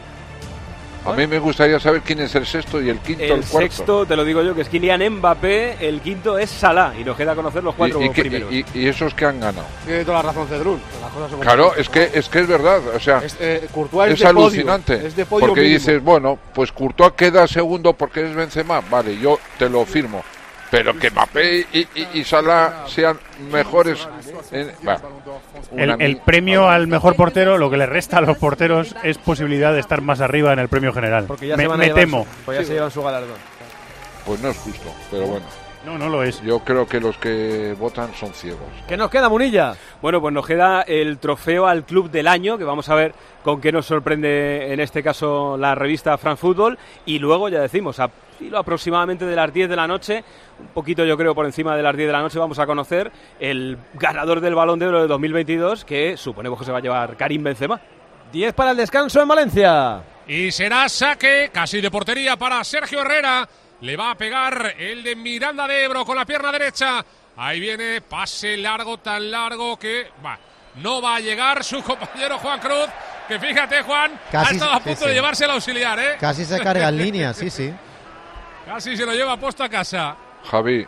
A mí me gustaría saber quién es el sexto y el quinto, el,
el
cuarto.
El sexto, te lo digo yo, que es Kylian Mbappé, el quinto es Salah, y nos queda conocer los cuatro
¿Y, y,
primeros.
Y, y, y esos que han ganado.
Tiene toda la razón Cedrún.
Claro, es que, es que es verdad, o sea,
es, eh, Courtois
es
es
alucinante,
podio, es de podio
porque
mínimo.
Dices, bueno, pues Courtois queda segundo porque es Benzema, vale, yo te lo firmo. Pero que Mbappé y, y, y Salah sean mejores. En, bah,
el, el premio al mejor portero, lo que le resta a los porteros es posibilidad de estar más arriba en el premio general.
Porque ya
me
se van a
me
llevar
temo.
Su, pues ya se llevan su galardón.
Pues no es justo, pero bueno.
No, no lo es.
Yo creo que los que votan son ciegos.
¿Qué nos queda, Munilla?
Bueno, pues nos queda el trofeo al club del año, que vamos a ver con qué nos sorprende en este caso la revista France Football. Y luego, ya decimos, a filo aproximadamente de las diez de la noche, un poquito yo creo por encima de las diez de la noche, vamos a conocer el ganador del Balón de Oro de dos mil veintidós, que suponemos que se va a llevar Karim Benzema.
diez para el descanso en Valencia.
Y será saque casi de portería para Sergio Herrera. Le va a pegar el de Miranda de Ebro con la pierna derecha. Ahí viene, pase largo, tan largo que bah, no va a llegar su compañero Juan Cruz. Que fíjate, Juan,
Casi,
ha estado a punto
sí, sí.
de llevarse el auxiliar, ¿eh?
Casi se carga en línea, sí, sí.
Casi se lo lleva puesto a casa.
Javi,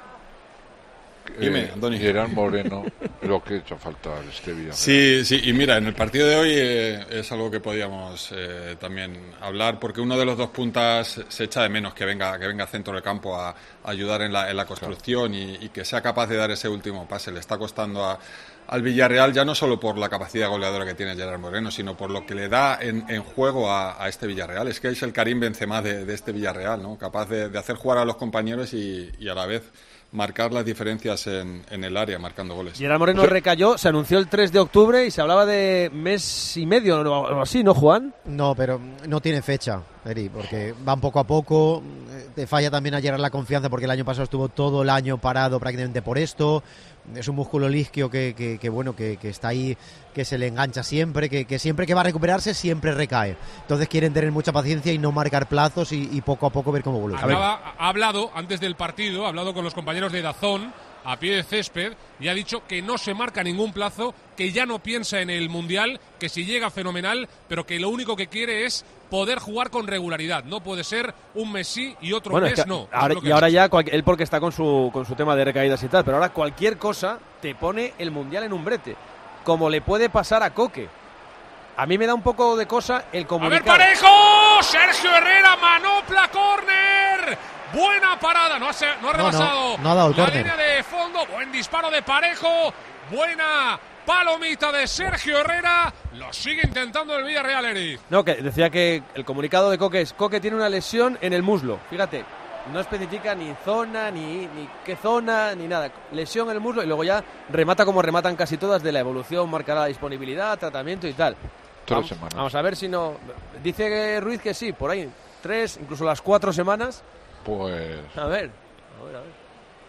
Dime,
eh,
Andoni.
Gerard Moreno, lo que ha hecho falta este Villarreal.
Sí, sí, y mira, en el partido de hoy eh, es algo que podíamos eh, también hablar, porque uno de los dos puntas se echa de menos que venga que venga centro del campo a, a ayudar en la, en la construcción y, y que sea capaz de dar ese último pase. Le está costando a, al Villarreal, ya no solo por la capacidad goleadora que tiene Gerard Moreno, sino por lo que le da en, en juego a, a este Villarreal. Es que es el Karim Benzema de, de este Villarreal, ¿no? Capaz de, de hacer jugar a los compañeros y, y a la vez marcar las diferencias en, en el área, marcando goles.
Gerard Moreno recayó, se anunció el tres de octubre y se hablaba de mes y medio o algo así, ¿no, Juan?
No, pero no tiene fecha, Eri, porque van poco a poco. Te falla también a Gerard la confianza porque el año pasado estuvo todo el año parado prácticamente por esto. Es un músculo isquio que, que, que bueno, que, que está ahí, que se le engancha siempre, que, que siempre que va a recuperarse siempre recae. Entonces quieren tener mucha paciencia y no marcar plazos y, y poco a poco ver cómo evoluciona.
Hablaba, ha hablado antes del partido, ha hablado con los compañeros de Dazón a pie de césped y ha dicho que no se marca ningún plazo, que ya no piensa en el Mundial, que si llega fenomenal, pero que lo único que quiere es poder jugar con regularidad. No puede ser un mes sí y otro
bueno,
mes
es que
no.
Ahora,
es
y ahora ya, cual, él porque está con su, con su tema de recaídas y tal, pero ahora cualquier cosa te pone el Mundial en un brete, como le puede pasar a Coque. A mí me da un poco de cosa el comunicado.
¡A ver, Parejo! ¡Sergio Herrera, manopla, córner! Buena parada, no ha, no ha rebasado
no, no, no ha dado el
la
córner.
línea de fondo. Buen disparo de Parejo. Buena palomita de Sergio Herrera. Lo sigue intentando el Villarreal, Eri.
No, que decía que el comunicado de Coque es: Coque tiene una lesión en el muslo. Fíjate, no especifica ni zona, ni, ni qué zona, ni nada. Lesión en el muslo y luego ya remata como rematan casi todas de la evolución, marcará la disponibilidad, tratamiento y tal.
Tres
vamos,
semanas.
Vamos a ver si no... Dice Ruiz que sí, por ahí, tres, incluso las cuatro semanas.
Pues...
A ver, a ver, a ver.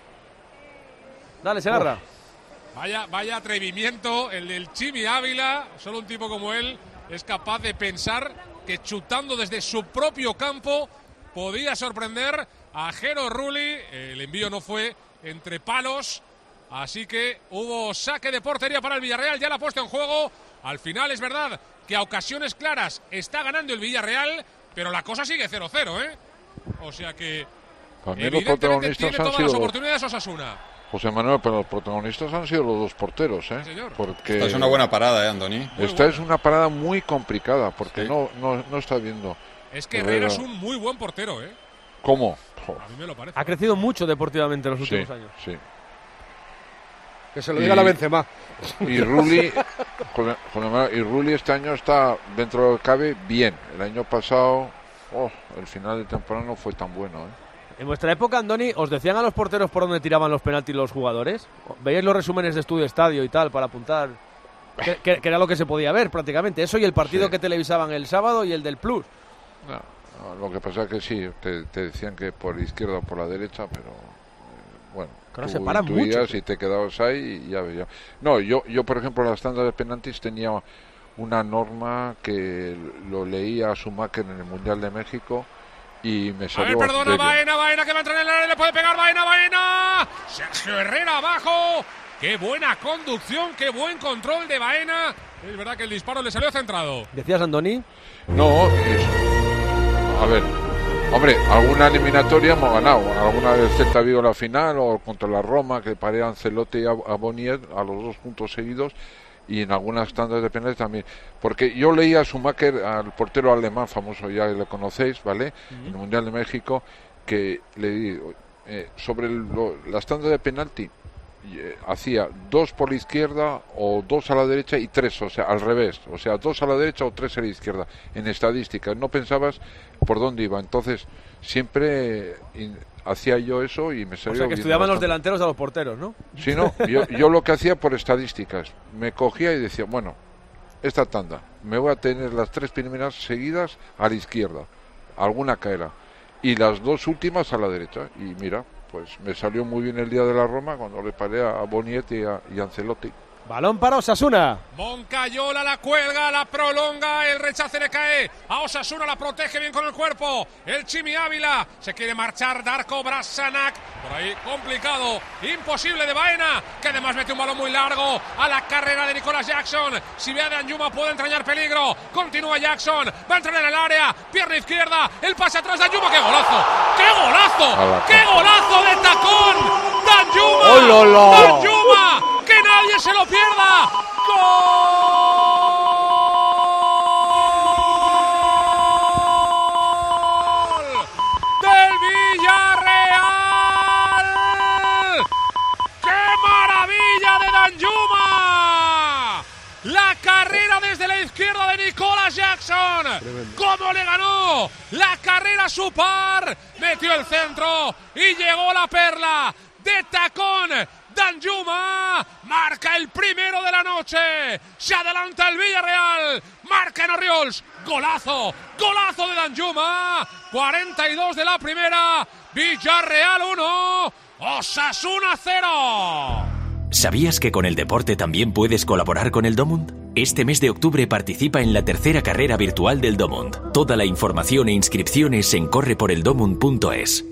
Dale, Segarra.
Vaya, vaya atrevimiento el del Chimi Ávila. Solo un tipo como él es capaz de pensar que chutando desde su propio campo podía sorprender a Jero Rulli. El envío no fue entre palos, así que hubo saque de portería para el Villarreal. Ya la ha puesto en juego. Al final es verdad que a ocasiones claras está ganando el Villarreal, pero la cosa sigue cero cero, ¿eh? O sea que
también los
evidentemente
protagonistas
tiene
han
todas
sido
las
los...
oportunidades Osasuna.
José Manuel, pero los protagonistas han sido los dos porteros, ¿eh?
Sí, señor.
Porque
esta es una buena parada, ¿eh, Andoni?
Esta es una parada muy complicada, porque sí. no, no, no está viendo.
Es que Herrera es un muy buen portero, ¿eh?
¿Cómo?
A mí me lo parece.
Ha crecido mucho deportivamente en los últimos
sí,
años.
Sí.
Que se lo diga y, la Benzema.
Y Rulli, y Rulli este año está, dentro del cabe, bien. El año pasado, oh, el final de temporada no fue tan bueno, ¿eh?
En vuestra época, Andoni, ¿os decían a los porteros por dónde tiraban los penaltis los jugadores? ¿Veíais los resúmenes de Estudio Estadio y tal para apuntar? Que, que, que era lo que se podía ver prácticamente. Eso y el partido sí. que televisaban el sábado y el del Plus.
No, no, lo que pasa es que sí, te, te decían que por izquierda o por la derecha, pero eh, bueno,
claro,
tú
se paran
intuías
mucho,
y te quedabas ahí y ya veía. No, yo, yo por ejemplo, en las tandas de penaltis tenía una norma que lo leía a Schumacher en el Mundial de México y me salió.
A ver, perdona, Baena, Baena que va a entrar en el área, le puede pegar Baena, Baena. Sergio Herrera abajo. Qué buena conducción, qué buen control de Baena. Es verdad que el disparo le salió centrado.
¿Decías, Andoni?
No, es... a ver, hombre, alguna eliminatoria hemos ganado. Alguna del Celta Vigo en la final o contra la Roma, que paré a Ancelotti y a, a Boniet a los dos puntos seguidos. Y en algunas tandas de penales también. Porque yo leía a Schumacher, al portero alemán famoso, ya le conocéis, ¿vale? Uh-huh. En el Mundial de México, que le digo, eh, sobre el, lo, las tandas de penalti, eh, hacía dos por la izquierda o dos a la derecha y tres, o sea, al revés. O sea, dos a la derecha o tres a la izquierda. En estadística, no pensabas por dónde iba. Entonces, siempre... In, hacía yo eso y me salió.
O sea, que estudiaban los delanteros de los porteros, ¿no?
Sí, no, yo, yo lo que hacía por estadísticas, me cogía y decía, bueno, esta tanda, me voy a tener las tres primeras seguidas a la izquierda, alguna caerá, y las dos últimas a la derecha, y mira, pues me salió muy bien el día de la Roma cuando le paré a Boniet y a, y a Ancelotti.
Balón para Osasuna.
Moncayola la cuelga, la prolonga, el rechace le cae a Osasuna, la protege bien con el cuerpo. El Chimi Ávila, se quiere marchar Darko Brasanac, por ahí complicado, imposible de Baena, que además mete un balón muy largo a la carrera de Nicolas Jackson. Si ve a Danjuma puede entrañar peligro, continúa Jackson, va a entrar en el área, pierna izquierda, el pase atrás de Danjuma, ¡qué golazo! ¡Qué golazo! ¡Qué golazo de tacón! ¡Danjuma!
¡Oh, lo, lo!
¡Danjuma! ¡Que nadie se lo pierda! ¡Gol del Villarreal! ¡Qué maravilla de Danjuma! La carrera desde la izquierda de Nicolas Jackson. Tremendo. ¿Cómo le ganó la carrera a su par? Metió el centro y llegó la perla de tacón. Danjuma marca el primero de la noche. Se adelanta el Villarreal. Marca en Orriols. Golazo. Golazo de Danjuma. cuarenta y dos de la primera. Villarreal uno. Osasuna cero.
¿Sabías que con el deporte también puedes colaborar con el Domund? Este mes de octubre participa en la tercera carrera virtual del Domund. Toda la información e inscripciones en corre por el domund punto es.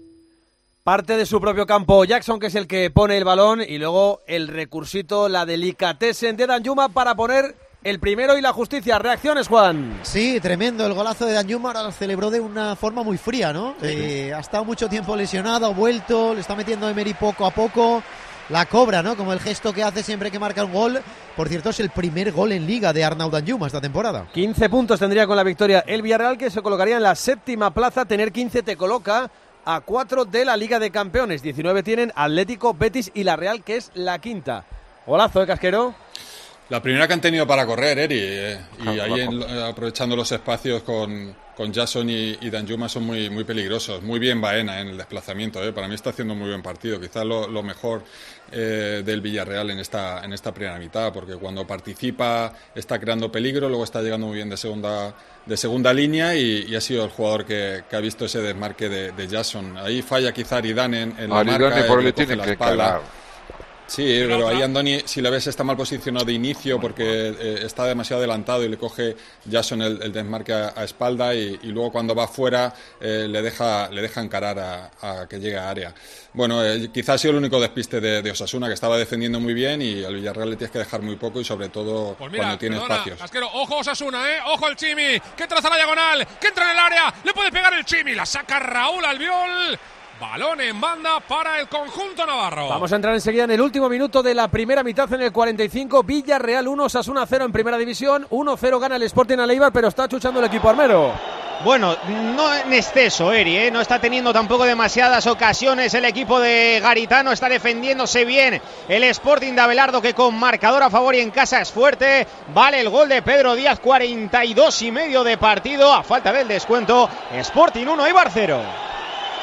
Parte de su propio campo Jackson, que es el que pone el balón, y luego el recursito, la delicatessen de Danjuma para poner el primero y la justicia. ¿Reacciones, Juan?
Sí, tremendo el golazo de Danjuma, ahora lo celebró de una forma muy fría, ¿no? Sí. Eh, ha estado mucho tiempo lesionado, ha vuelto, le está metiendo Emery poco a poco, la cobra, ¿no? Como el gesto que hace siempre que marca un gol. Por cierto, es el primer gol en Liga de Arnaud Danjuma esta temporada.
quince puntos tendría con la victoria el Villarreal, que se colocaría en la séptima plaza. Tener quince te coloca a cuatro de la Liga de Campeones. diecinueve tienen Atlético, Betis y la Real, que es la quinta. Golazo de Casquero.
La primera que han tenido para correr, Eri, eh, y ahí en, aprovechando los espacios con, con Jackson y, y Danjuma son muy, muy peligrosos. Muy bien Baena en el desplazamiento, eh. Para mí está haciendo un muy buen partido. Quizás lo, lo mejor eh, del Villarreal en esta, en esta primera mitad, porque cuando participa está creando peligro, luego está llegando muy bien de segunda, de segunda línea y, y ha sido el jugador que, que ha visto ese desmarque de, de Jackson. Ahí falla quizá Aridane en, en la
Aridane
marca,
por
le
le
coge
tiene
la
que
espalda.
calar.
Sí, pero ahí Andoni, si le ves, está mal posicionado de inicio porque eh, está demasiado adelantado y le coge Jackson el, el desmarque a, a espalda y, y luego cuando va fuera eh, le deja le deja encarar a, a que llegue a área. Bueno, eh, quizás ha sido el único despiste de, de Osasuna, que estaba defendiendo muy bien, y al Villarreal le tienes que dejar muy poco y sobre todo
pues mira,
cuando tiene
perdona,
espacios.
Casquero, ojo Osasuna, eh, ojo el Chimi, que traza la diagonal, que entra en el área, le puede pegar el Chimi, la saca Raúl Albiol. Balón en banda para el conjunto navarro.
Vamos a entrar enseguida en el último minuto de la primera mitad, en el cuarenta y cinco. Villarreal uno, Osasuna cero en primera división. uno cero gana el Sporting a Eibar, pero está chuchando el equipo armero.
Bueno, no en exceso, Eri, ¿eh? No está teniendo tampoco demasiadas ocasiones el equipo de Garitano, está defendiéndose bien el Sporting de Abelardo, que con marcador a favor y en casa es fuerte. Vale el gol de Pedro Díaz, cuarenta y dos y medio de partido, a falta del descuento. Sporting uno, Eibar cero.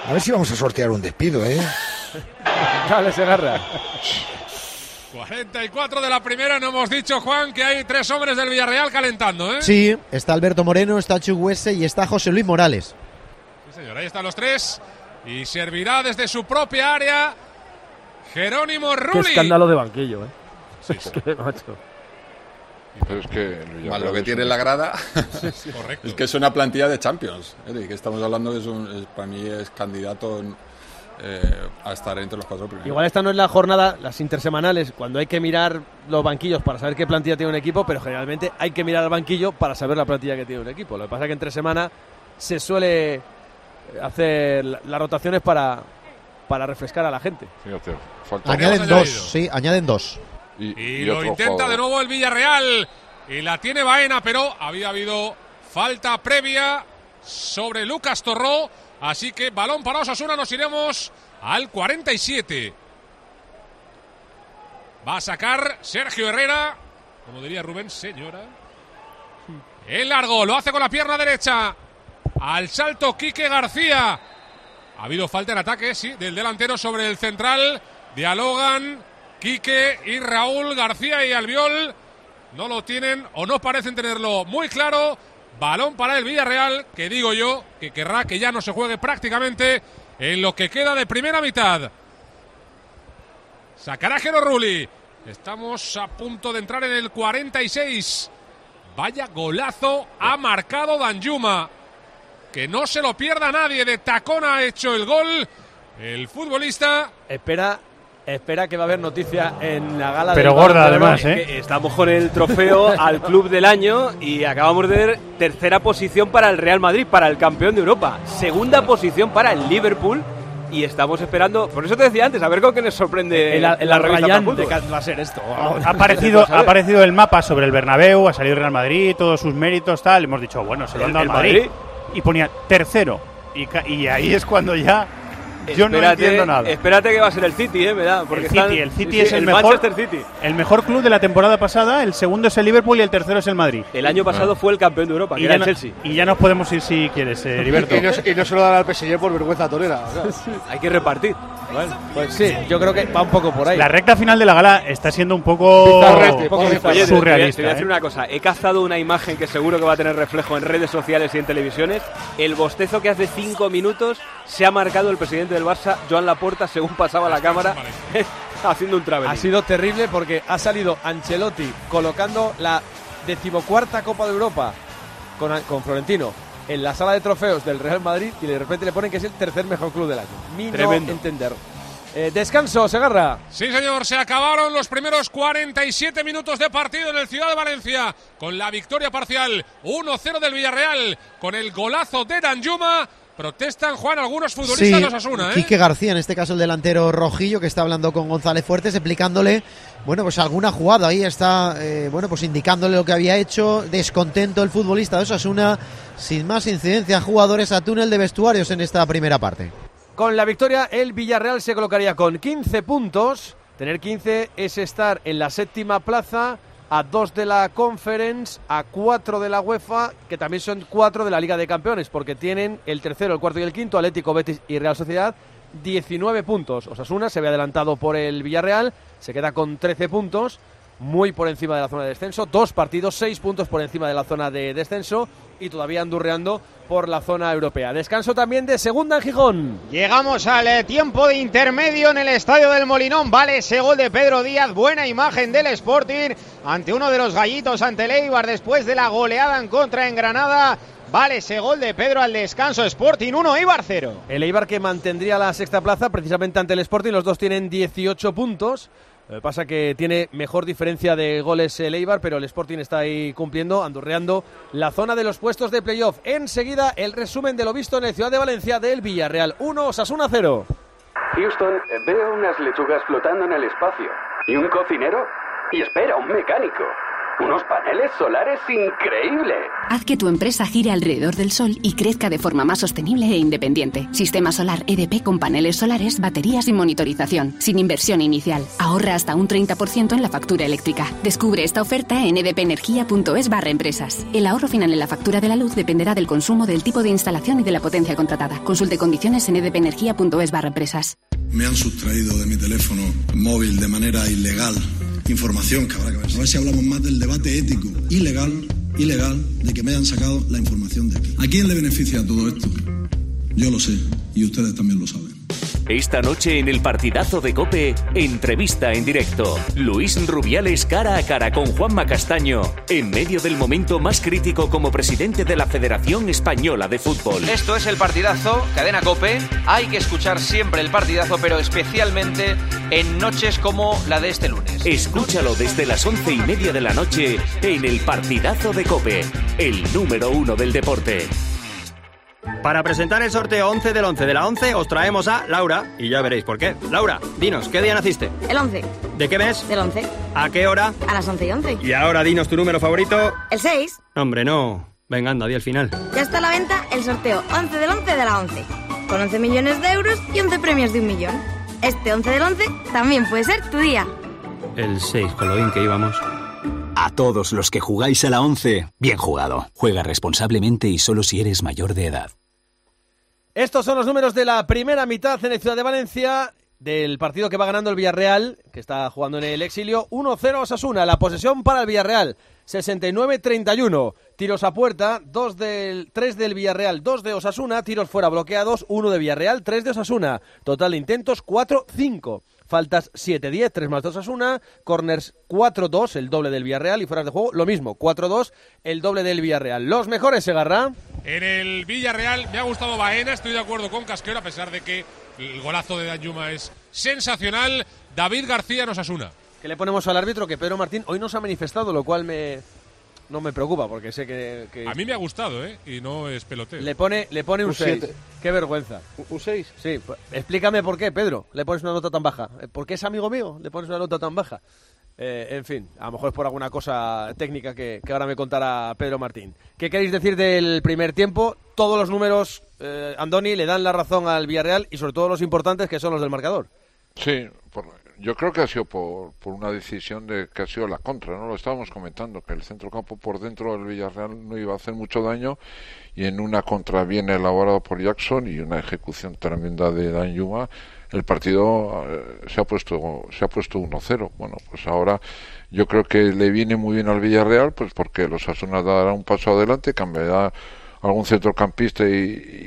A ver si vamos a sortear un despido, ¿eh?
Dale, Segarra.
cuarenta y cuatro de la primera, no hemos dicho, Juan, que hay tres hombres del Villarreal calentando, ¿eh?
Sí, está Alberto Moreno, está Chukwueze y está José Luis Morales.
Sí, señor, ahí están los tres. Y servirá desde su propia área Jerónimo Rulli.
Qué escándalo de banquillo, ¿eh?
Sí, sí.
Es que, macho.
Pero es que
Más lo que tiene en la grada
Correcto.
es que es una plantilla de Champions. ¿eh? Que estamos hablando que es un, es, para mí es candidato eh, a estar entre los cuatro primeros.
Igual esta no es la jornada, las intersemanales, cuando hay que mirar los banquillos para saber qué plantilla tiene un equipo, pero generalmente hay que mirar al banquillo para saber la plantilla que tiene un equipo. Lo que pasa es que entre semana se suele hacer las rotaciones para, para refrescar a la gente.
Fíjate, falta
Añaden
más.
dos, sí, añaden dos.
Y,
Y,
y
lo
otro
intenta
jugador.
de nuevo el Villarreal. Y la tiene Baena, pero había habido falta previa sobre Lucas Torró. Así que balón para Osasuna, nos iremos al cuarenta y siete. Va a sacar Sergio Herrera. Como diría Rubén, señora. El largo, lo hace con la pierna derecha. Al salto Quique García. Ha habido falta en ataque, sí, del delantero sobre el central. Dialogan Quique y Raúl. García y Albiol no lo tienen o no parecen tenerlo muy claro. Balón para el Villarreal, que digo yo que querrá que ya no se juegue prácticamente en lo que queda de primera mitad. Sacará Jero Rulli. Estamos a punto de entrar en el cuarenta y seis. Vaya golazo ha marcado Danjuma. Que no se lo pierda nadie. De tacón ha hecho el gol el futbolista.
Espera, espera que va a haber noticia en la gala.
Pero
del
gorda,
Balón de Oro.
además, ¿eh?
Que estamos con el trofeo al club del año y acabamos de ver tercera posición para el Real Madrid, para el campeón de Europa. Segunda posición para el Liverpool. Y estamos esperando, por eso te decía antes, a ver con qué nos sorprende
El,
en
el
la revista
rayante
Fútbol.
que va a ser esto.
Ha aparecido, ha aparecido el mapa sobre el Bernabéu, ha salido el Real Madrid, todos sus méritos, tal. Hemos dicho, bueno, se lo han dado al
El
Madrid.
Madrid.
Y ponía tercero. Y, ca- y ahí es cuando ya yo no
Espérate,
entiendo nada.
Espérate que va a ser el City, ¿eh? Me da, porque
El City,
están-
el City
sí,
es
sí,
el, mejor,
Manchester City.
el mejor club de la temporada pasada, el segundo es el Liverpool y el tercero es el Madrid.
El año pasado fue el campeón de Europa, que
Y
era
ya,
el
no,
Chelsea.
y ya nos podemos ir si quieres, eh, Heriberto.
Y no, y no se lo dan al P S G por vergüenza torera. O sea.
Hay que repartir.
Bueno, pues sí, yo creo que va un poco por ahí.
La recta final de la gala está siendo un poco,
Pizarrete,
un poco
poco
Oye, te- te voy a-
surrealista.
te voy a decir
¿eh?
una cosa. He cazado una imagen que seguro que va a tener reflejo en redes sociales y en televisiones. El bostezo que hace cinco minutos se ha marcado el presidente del Barça, Joan Laporta, según pasaba la cámara, haciendo un traveling.
Ha sido terrible porque ha salido Ancelotti colocando la decimocuarta Copa de Europa con, con Florentino en la sala de trofeos del Real Madrid y de repente le ponen que es el tercer mejor club del año. Mi
Tremendo.
no entender. Eh, descanso, Segarra.
Sí, señor, se acabaron los primeros cuarenta y siete minutos de partido en el Ciudad de Valencia con la victoria parcial uno cero del Villarreal, con el golazo de Danjuma. Protestan, Juan, algunos futbolistas
Sí,
de Osasuna, ¿eh?
Quique García, en este caso el delantero rojillo, que está hablando con González Fuertes, explicándole, bueno, pues alguna jugada. Ahí está, eh, bueno, pues indicándole lo que había hecho. Descontento el futbolista de Osasuna, sin más incidencia, jugadores a túnel de vestuarios en esta primera parte.
Con la victoria, el Villarreal se colocaría con quince puntos. Tener quince es estar en la séptima plaza, a dos de la Conference, a cuatro de la UEFA, que también son cuatro de la Liga de Campeones, porque tienen el tercero, el cuarto y el quinto, Atlético, Betis y Real Sociedad, diecinueve puntos. Osasuna se ve adelantado por el Villarreal, se queda con trece puntos, muy por encima de la zona de descenso, dos partidos, seis puntos por encima de la zona de descenso y todavía andurreando por la zona europea. Descanso también de segunda en Gijón.
Llegamos al eh, tiempo de intermedio en el Estadio del Molinón. Vale ese gol de Pedro Díaz. Buena imagen del Sporting ante uno de los gallitos, ante el Eibar, después de la goleada en contra en Granada. Vale ese gol de Pedro al descanso. Sporting uno, Eibar cero.
El Eibar que mantendría la sexta plaza precisamente ante el Sporting. Los dos tienen dieciocho puntos. Lo que pasa que tiene mejor diferencia de goles el Eibar, pero el Sporting está ahí cumpliendo, andurreando la zona de los puestos de playoff. Enseguida el resumen de lo visto en el Ciudad de Valencia del Villarreal uno, Osasuna cero.
Houston, veo unas lechugas flotando en el espacio. ¿Y un cocinero? Y espera, un mecánico.
Unos paneles solares increíbles.
Haz que tu empresa gire alrededor del sol y crezca de forma más sostenible e independiente. Sistema solar E D P con paneles solares, baterías y monitorización, sin inversión inicial. Ahorra hasta un treinta por ciento en la factura eléctrica. Descubre esta oferta en edpenergia.es barra empresas. El ahorro final en la factura de la luz dependerá del consumo, del tipo de instalación y de la potencia contratada. Consulte condiciones en edpenergia.es barra empresas.
Me han sustraído de mi teléfono móvil de manera ilegal información que habrá que ver. A ver si hablamos más del debate ético, ilegal, ilegal, de que me hayan sacado la información de aquí. ¿A quién le beneficia todo esto? Yo lo sé, y ustedes también lo saben.
Esta noche en el partidazo de COPE, entrevista en directo. Luis Rubiales cara a cara con Juanma Castaño, en medio del momento más crítico como presidente de la Federación Española de Fútbol.
Esto es el partidazo, cadena COPE. Hay que escuchar siempre el partidazo, pero especialmente en noches como la de este lunes.
Escúchalo desde las once y media de la noche en el partidazo de COPE, el número uno del deporte.
Para presentar el sorteo once del once de la once os traemos a Laura, y ya veréis por qué. Laura, dinos, ¿qué día naciste?
El once.
¿De qué mes?
Del once.
¿A qué hora?
A las once y once.
Y ahora dinos tu número favorito.
El seis.
Hombre, no. Venga, anda, di al final.
Ya está a la venta el sorteo once del once de la once, con once millones de euros y once premios de un millón. Este once del once también puede ser tu día.
El seis, con lo bien que íbamos.
A todos los que jugáis a la once, bien jugado. Juega responsablemente y solo si eres mayor de edad.
Estos son los números de la primera mitad en el Ciudad de Valencia, del partido que va ganando el Villarreal, que está jugando en el exilio, uno cero Osasuna. La posesión para el Villarreal, sesenta y nueve treinta y uno. Tiros a puerta, dos del, tres del Villarreal, dos de Osasuna. Tiros fuera bloqueados, uno de Villarreal, tres de Osasuna. Total de intentos, cuatro cinco. Faltas siete diez, tres más de Osasuna. Corners cuatro dos, el doble del Villarreal. Y fueras de juego, lo mismo, cuatro dos, el doble del Villarreal. Los mejores, Segarra.
En el Villarreal me ha gustado Baena, estoy de acuerdo con Casquero, a pesar de que el golazo de Danjuma es sensacional. David García en Osasuna.
Que le ponemos al árbitro, que Pedro Martín hoy no se ha manifestado, lo cual me no me preocupa, porque sé que... que...
A mí me ha gustado, ¿eh? Y no es peloteo.
Le pone, le pone un seis. Qué vergüenza.
¿Un seis?
Sí. Pues, explícame por qué, Pedro, le pones una nota tan baja. ¿Por qué es amigo mío? Le pones una nota tan baja. Eh, en fin, a lo mejor es por alguna cosa técnica que, que ahora me contará Pedro Martín. ¿Qué queréis decir del primer tiempo? Todos los números, eh, Andoni, le dan la razón al Villarreal y sobre todo los importantes, que son los del marcador.
Sí, por, yo creo que ha sido por, por una decisión de que ha sido la contra, ¿no? Lo estábamos comentando, que el centrocampo por dentro del Villarreal no iba a hacer mucho daño, y en una contra bien elaborada por Jackson y una ejecución tremenda de Danjuma, el partido eh, se ha puesto se ha puesto uno cero. Bueno, pues ahora yo creo que le viene muy bien al Villarreal, pues porque los Osasuna dará un paso adelante, cambiará algún centrocampista y,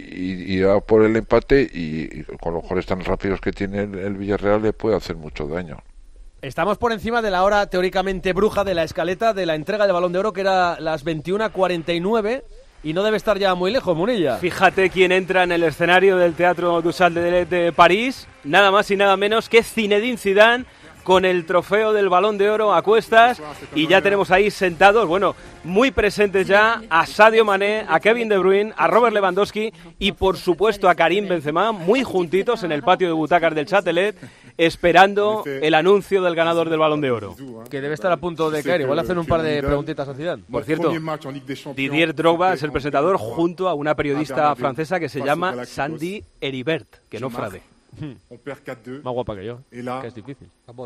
y, y va por el empate, y, y con los goles tan rápidos que tiene el, el Villarreal le puede hacer mucho daño.
Estamos por encima de la hora teóricamente bruja de la escaleta de la entrega del Balón de Oro, que era las veintiuna cuarenta y nueve, y no debe estar ya muy lejos, Munilla.
Fíjate quién entra en el escenario del Teatro du Sal de, de París, nada más y nada menos que Zinedine Zidane, con el trofeo del Balón de Oro a cuestas, y ya tenemos ahí sentados, bueno, muy presentes ya a Sadio Mané, a Kevin De Bruyne, a Robert Lewandowski y por supuesto a Karim Benzema, muy juntitos en el patio de butacas del Châtelet, esperando el anuncio del ganador del Balón de Oro.
Que debe estar a punto de caer, igual hacen un par de preguntitas a Zidane.
Por cierto, Didier Drogba es el presentador junto a una periodista francesa que se llama Sandy Heribert, que no frade.
Más guapa que yo, que es difícil.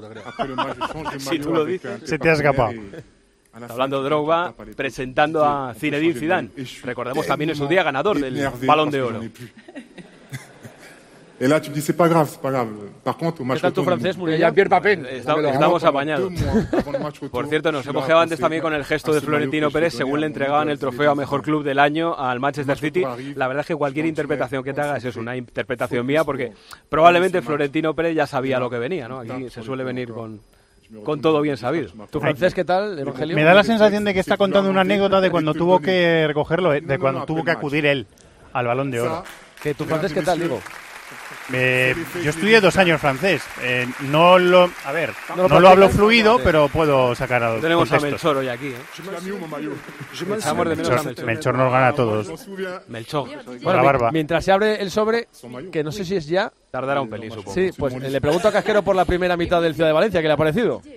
Si tú lo dices.
Se te ha escapado.
Está hablando de Drogba, presentando a Zinedine Zidane. Recordemos también en su día ganador del Balón de Oro.
Et là, tu me dis, c'est pas grave, c'est pas grave. Par contre, au match
¿Qué tal tu francés, Muriel?
Jean-Pierre Papin.
Estamos, estamos apañados. Por cierto, nos hemos quedado antes también con el gesto de Florentino Pérez según le entregaban el trofeo a Mejor Club del Año al Manchester City. La verdad es que cualquier interpretación que te hagas es una interpretación mía, porque probablemente Florentino Pérez ya sabía lo que venía, ¿no? Aquí se suele venir con... con todo bien sabido.
¿Tu francés qué tal, Evangelio?
Me da la sensación de que está contando una anécdota de cuando tuvo que recogerlo, de cuando tuvo que acudir él al Balón de Oro.
¿Que tu francés qué tal, digo?
Eh, yo estudié dos años francés. Eh, no lo, a ver, no, no lo hablo fluido, pero puedo sacar algo.
Tenemos
contextos.
a Melchor hoy aquí, ¿eh?
Melchor, Melchor, Melchor nos gana a todos.
Melchor.
Bueno,
la barba.
Mientras se abre el sobre, que no sé si es ya.
Tardará un pelín, supongo.
Sí, pues le pregunto a Casquero por la primera mitad del Ciudad de Valencia, ¿qué le ha parecido?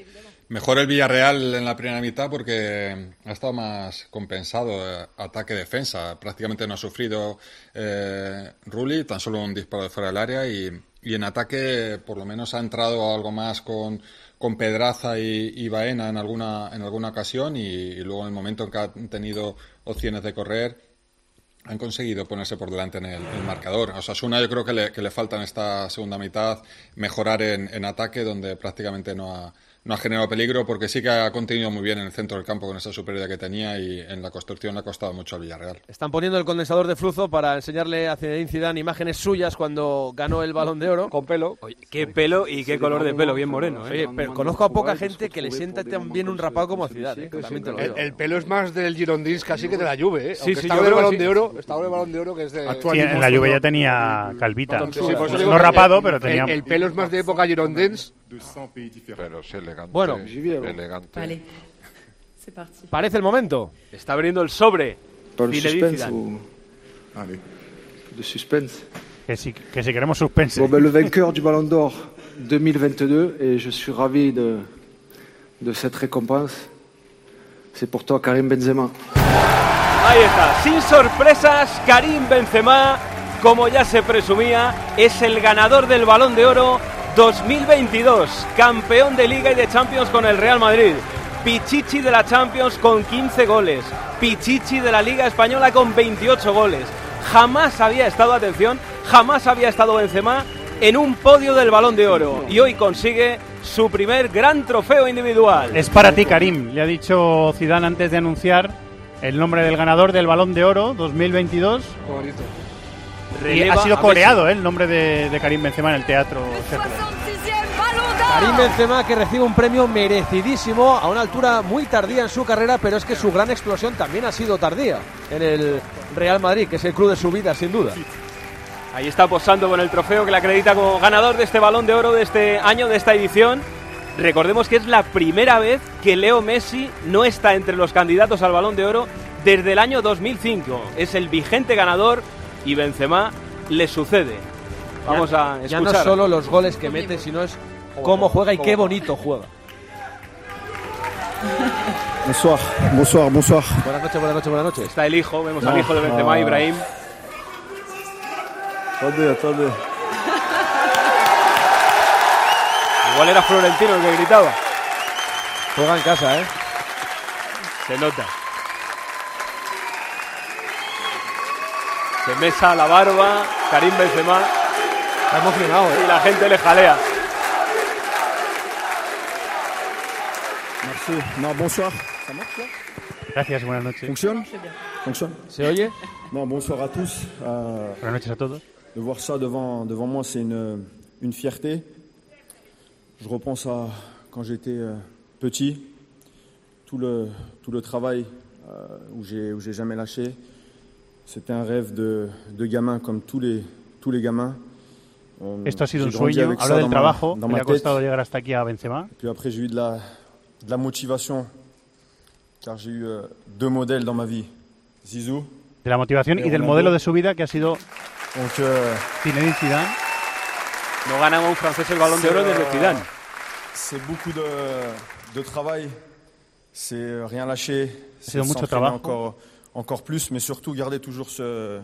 Mejor el Villarreal en la primera mitad porque ha estado más compensado, eh, ataque-defensa. Prácticamente no ha sufrido eh, Rulli, tan solo un disparo de fuera del área y, y en ataque por lo menos ha entrado algo más con, con Pedraza y, y Baena en alguna, en alguna ocasión y, y luego en el momento en que han tenido opciones de correr han conseguido ponerse por delante en el, el marcador. A Osasuna yo creo que le, que le falta en esta segunda mitad mejorar en, en ataque donde prácticamente no ha No ha generado peligro porque sí que ha contenido muy bien en el centro del campo con esa superioridad que tenía y en la construcción le ha costado mucho al Villarreal.
Están poniendo el condensador de flujo para enseñarle a Zinedine Zidane imágenes suyas cuando ganó el Balón de Oro.
Con pelo. Oye, qué pelo y qué color de pelo, bien moreno. ¿eh?
Oye, pero conozco a poca gente que le sienta tan bien un rapado como a Zidane. ¿eh? También te lo digo.
El, el pelo es más del Girondins casi que de la Juve. ¿eh?
Sí, sí,
está
yo
con el
creo
Balón
que sí.
de Oro, está con el Balón de Oro que es de...
Sí, en la Juve ya tenía calvita.
Sí, sí, por eso digo
no
que
rapado,
el,
pero tenía...
El, el pelo es más de época Girondins.
Pero es elegante.
Bueno,
elegante.
Vale. C'est parti.
Parece el momento.
Está abriendo el sobre.
Para el
Zinedine
suspense
Zidane.
ou... Allez. De suspense.
Que si, que si queremos suspense.
Bon, ben, le vainqueur du Ballon d'Or deux mille vingt-deux, et je suis ravi de, de cette récompense, c'est pour toi, Karim Benzema.
Ahí está, sin sorpresas, Karim Benzema, como ya se presumía, es el ganador del Balón de Oro dos mil veintidós, campeón de Liga y de Champions con el Real Madrid, Pichichi de la Champions con quince goles, Pichichi de la Liga Española con veintiocho goles. Jamás había estado, atención, jamás había estado Benzema en un podio del Balón de Oro y hoy consigue su primer gran trofeo individual.
Es para ti, Karim, le ha dicho Zidane antes de anunciar el nombre del ganador del Balón de Oro dos mil veintidós.
Qué bonito.
Y ha sido coreado, ¿eh? El nombre de, de Karim Benzema en el teatro.
Karim Benzema, que recibe un premio merecidísimo a una altura muy tardía en su carrera, pero es que su gran explosión también ha sido tardía en el Real Madrid, que es el club de su vida, sin duda.
Ahí está posando con el trofeo que le acredita como ganador de este Balón de Oro de este año, de esta edición. Recordemos que es la primera vez que Leo Messi no está entre los candidatos al Balón de Oro desde el año dos mil cinco. Es el vigente ganador y Benzema le sucede. Vamos
ya,
a escuchar.
Ya no solo los goles que mete, sino es cómo juega y qué bonito juega.
Bonsoir, bonsoir, bonsoir.
Buenas noches, buenas noches, buenas noches.
Está el hijo, vemos
No,
al hijo de Benzema,
no.
Ibrahim.
Attendez, attendez.
Igual era Florentino el que gritaba.
Juega en casa, ¿eh?
Se nota. Se mesa la barba, Karim Benzema.
Está emocionado, ¿eh?
Y la gente le jalea.
Merci. Non, bonsoir. Ça marche là?
Gracias, buenas noches.
Fonctionne? Fonctionne.
¿Se oye?
Non, bonsoir à tous. Euh,
Buenas noches a todos.
de voir ça devant, devant moi, c'est une, une fierté. Je repense à quand j'étais euh, petit, tout le, tout le travail euh, où j'ai où j'ai jamais lâché. C'était un rêve de, de gamin comme tous les, tous les gamins. Euh,
Esto ha sido un
j'ai grandi
sueño.
avec
Habla
ça
del
dans ma-
trabajo
dans
que
ma
le ha
tête.
costado llegar hasta aquí a Benzema.
Puis après, j'ai eu de la, de la motivation, car j'ai eu euh, deux modèles dans ma vie. Zizou.
De la motivación
Et
y del
Ronaldo.
modelo de su vida que ha sido
Donc, euh,
Zinedine Zidane.
No gana un francés el Balón de Oro desde Zidane.
c'est beaucoup de, de travail, c'est euh, rien lâcher, c'est
sido mucho
s'entraîner
trabajo.
encore, encore plus, mais surtout garder toujours ce,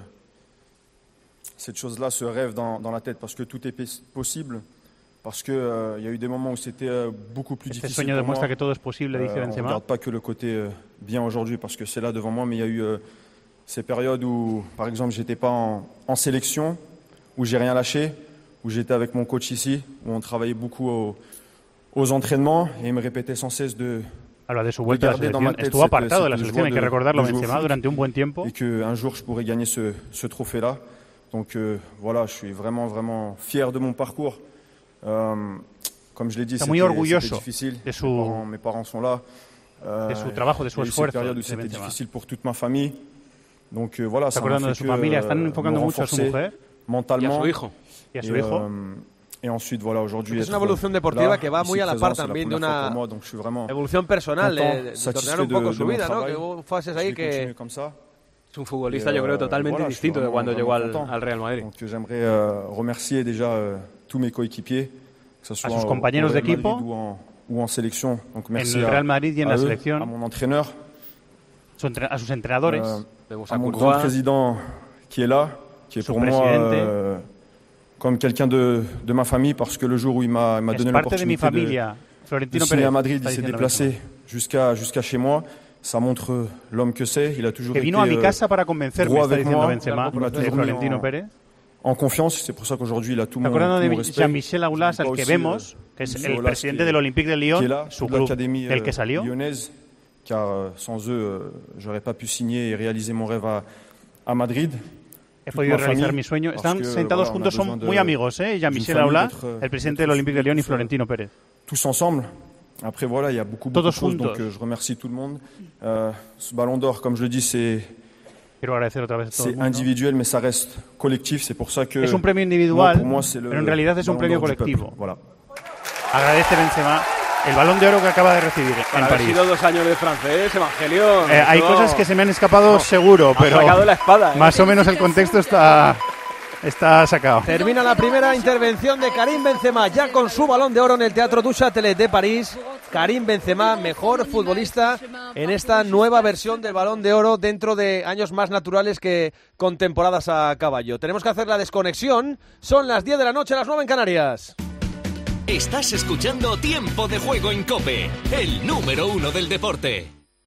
cette chose-là, ce rêve dans, dans la tête, parce que tout est pes- possible, parce qu'il euh, y a eu des moments où c'était euh, beaucoup plus
Este
difficile
sueño
pour moi.
demuestra que todo es posible, dice
Euh, on ne
Benzema.
regarde pas que le côté euh, bien aujourd'hui, parce que c'est là devant moi, mais il y a eu euh, ces périodes où, par exemple, j'étais pas en, en sélection, où j'ai rien lâché, où j'étais avec mon coach ici, où on travaillait beaucoup au- aux entraînements, et il me répétait sans cesse de,
Habla de su
de
vuelta a la
garder dans
selección.
ma tête
Estuvo
cette-
apartado de la
cette
selección,
joie
hay que
de-
recordarlo,
de jouer au
Benzema,
foot,
durante un buen tiempo.
et qu'un jour je pourrais gagner ce, ce trophée-là. Donc euh, voilà, je suis vraiment, vraiment fier de mon parcours. Euh, comme je l'ai dit,
Está
c'était
muy
c'était
orgulloso
difficile.
de su-
Mes parents, mes parents sont là. Euh,
de su trabajo, de su
il y a eu cette
esfuerzo
période où
de
c'était
Benzema.
difficile pour toute ma famille. Donc euh, voilà,
Está
ça m'a
acordando
fait
de su
que,
familia,
euh,
están
me
enfocando mucho a su
renforcer
mujer
mentalement.
Y a su hijo.
y a su
Et,
hijo.
euh, et ensuite, voilà, aujourd'hui,
Es una
être
evolución deportiva
là,
que va
ici
muy a la
présent,
par
c'est la
también de
première fois
una
pour moi, donc je suis vraiment
evolución personal,
content,
de, de
satisfait
tornear un poco
de-
su
de mon
vida, ¿no?
travail.
Que hubo fases
Je
ahí
vais
que...
continuer comme ça.
Es un futbolista,
Et,
yo creo,
euh,
totalmente
voilà, je suis
distinto de
vraiment-
cuando llegó al,
vraiment content.
al Real Madrid.
Donc j'aimerais euh, remercier déjà euh, tous mes coéquipiers, que ce soit
sus
au-
compañeros
au
de
Real Madrid
equipo.
ou en, ou en sélection. Donc merci
en el Real Madrid y en
à
la
eux,
selección.
à mon entraîneur,
Su entre- a sus entrenadores,
euh, à mon grand président qui est là, qui est
Su
pour moi
presidente.
euh, comme quelqu'un de, de ma famille, parce que le jour où il m'a, il m'a
es
donné
parte de mi
l'opportunité de,
familia.
de
Florentino
signer
Pérez
à Madrid,
está
il s'est
diciendo
déplacé jusqu'à, jusqu'à chez moi. Ça montre l'homme que c'est. Il a toujours
que
été
vino a mi
euh,
casa para convencerme,
droit
está
avec
diciendo
moi.
Benzema,
Il m'a
de
toujours mis
Florentino
en-
Pérez.
en confiance. C'est pour ça qu'aujourd'hui il a tout mon,
Acordando
tout
de
mon respect.
Jean-Michel Aulas, al
Pas
que
aussi,
vemos,
euh,
que es
Michel
el
Aulas
presidente
qui est-
del Olympique de
qui
Lyon,
est là,
su
toute
club
l'académie,
del que
euh,
salió.
lyonnaise, car euh, sans eux, euh, j'aurais pas pu signer et réaliser mon rêve à, à Madrid.
He
Toute
podido
ma
realizar
famille,
mi sueño.
parce
Están
que,
sentados
voilà, on a
juntos, son
besoin de-
muy amigos, ¿eh?
d'une
Jean-Michel
famille,
Aulas,
d'être, euh,
el presidente del Olympique de Lyon, y Florentino Pérez.
Tous ensemble. Après voilà, il y a beaucoup, beaucoup de
Todos
choses,
juntos.
donc euh, je remercie tout le monde. Euh, ce Ballon d'Or, comme je le dis, c'est
Quiero agradecer otra vez a todo el
c'est
mundo.
individuel, mais ça reste collectif. C'est pour ça que
Es un premio
moi,
individual,
pour moi, c'est le
pero en realidad es un
Ballon
premio
d'Or du peuple.
colectivo.
Voilà.
Agradece Benzema el balón de oro que acaba de recibir
Para
en
haber
París.
sido dos años de francés, Evangelio.
Eh, hay
no.
cosas que se me han escapado seguro,
Ha
pero
sacado la espada, ¿eh?
más o menos el contexto está, está sacado.
Termina la primera intervención de Karim Benzema, ya con su balón de oro en el Teatro du Châtelet de París. Karim Benzema, mejor futbolista en esta nueva versión del balón de oro dentro de años más naturales que con temporadas a caballo. Tenemos que hacer la desconexión. Son las diez de la noche, las nueve en Canarias.
Estás escuchando Tiempo de Juego en COPE, el número uno del deporte.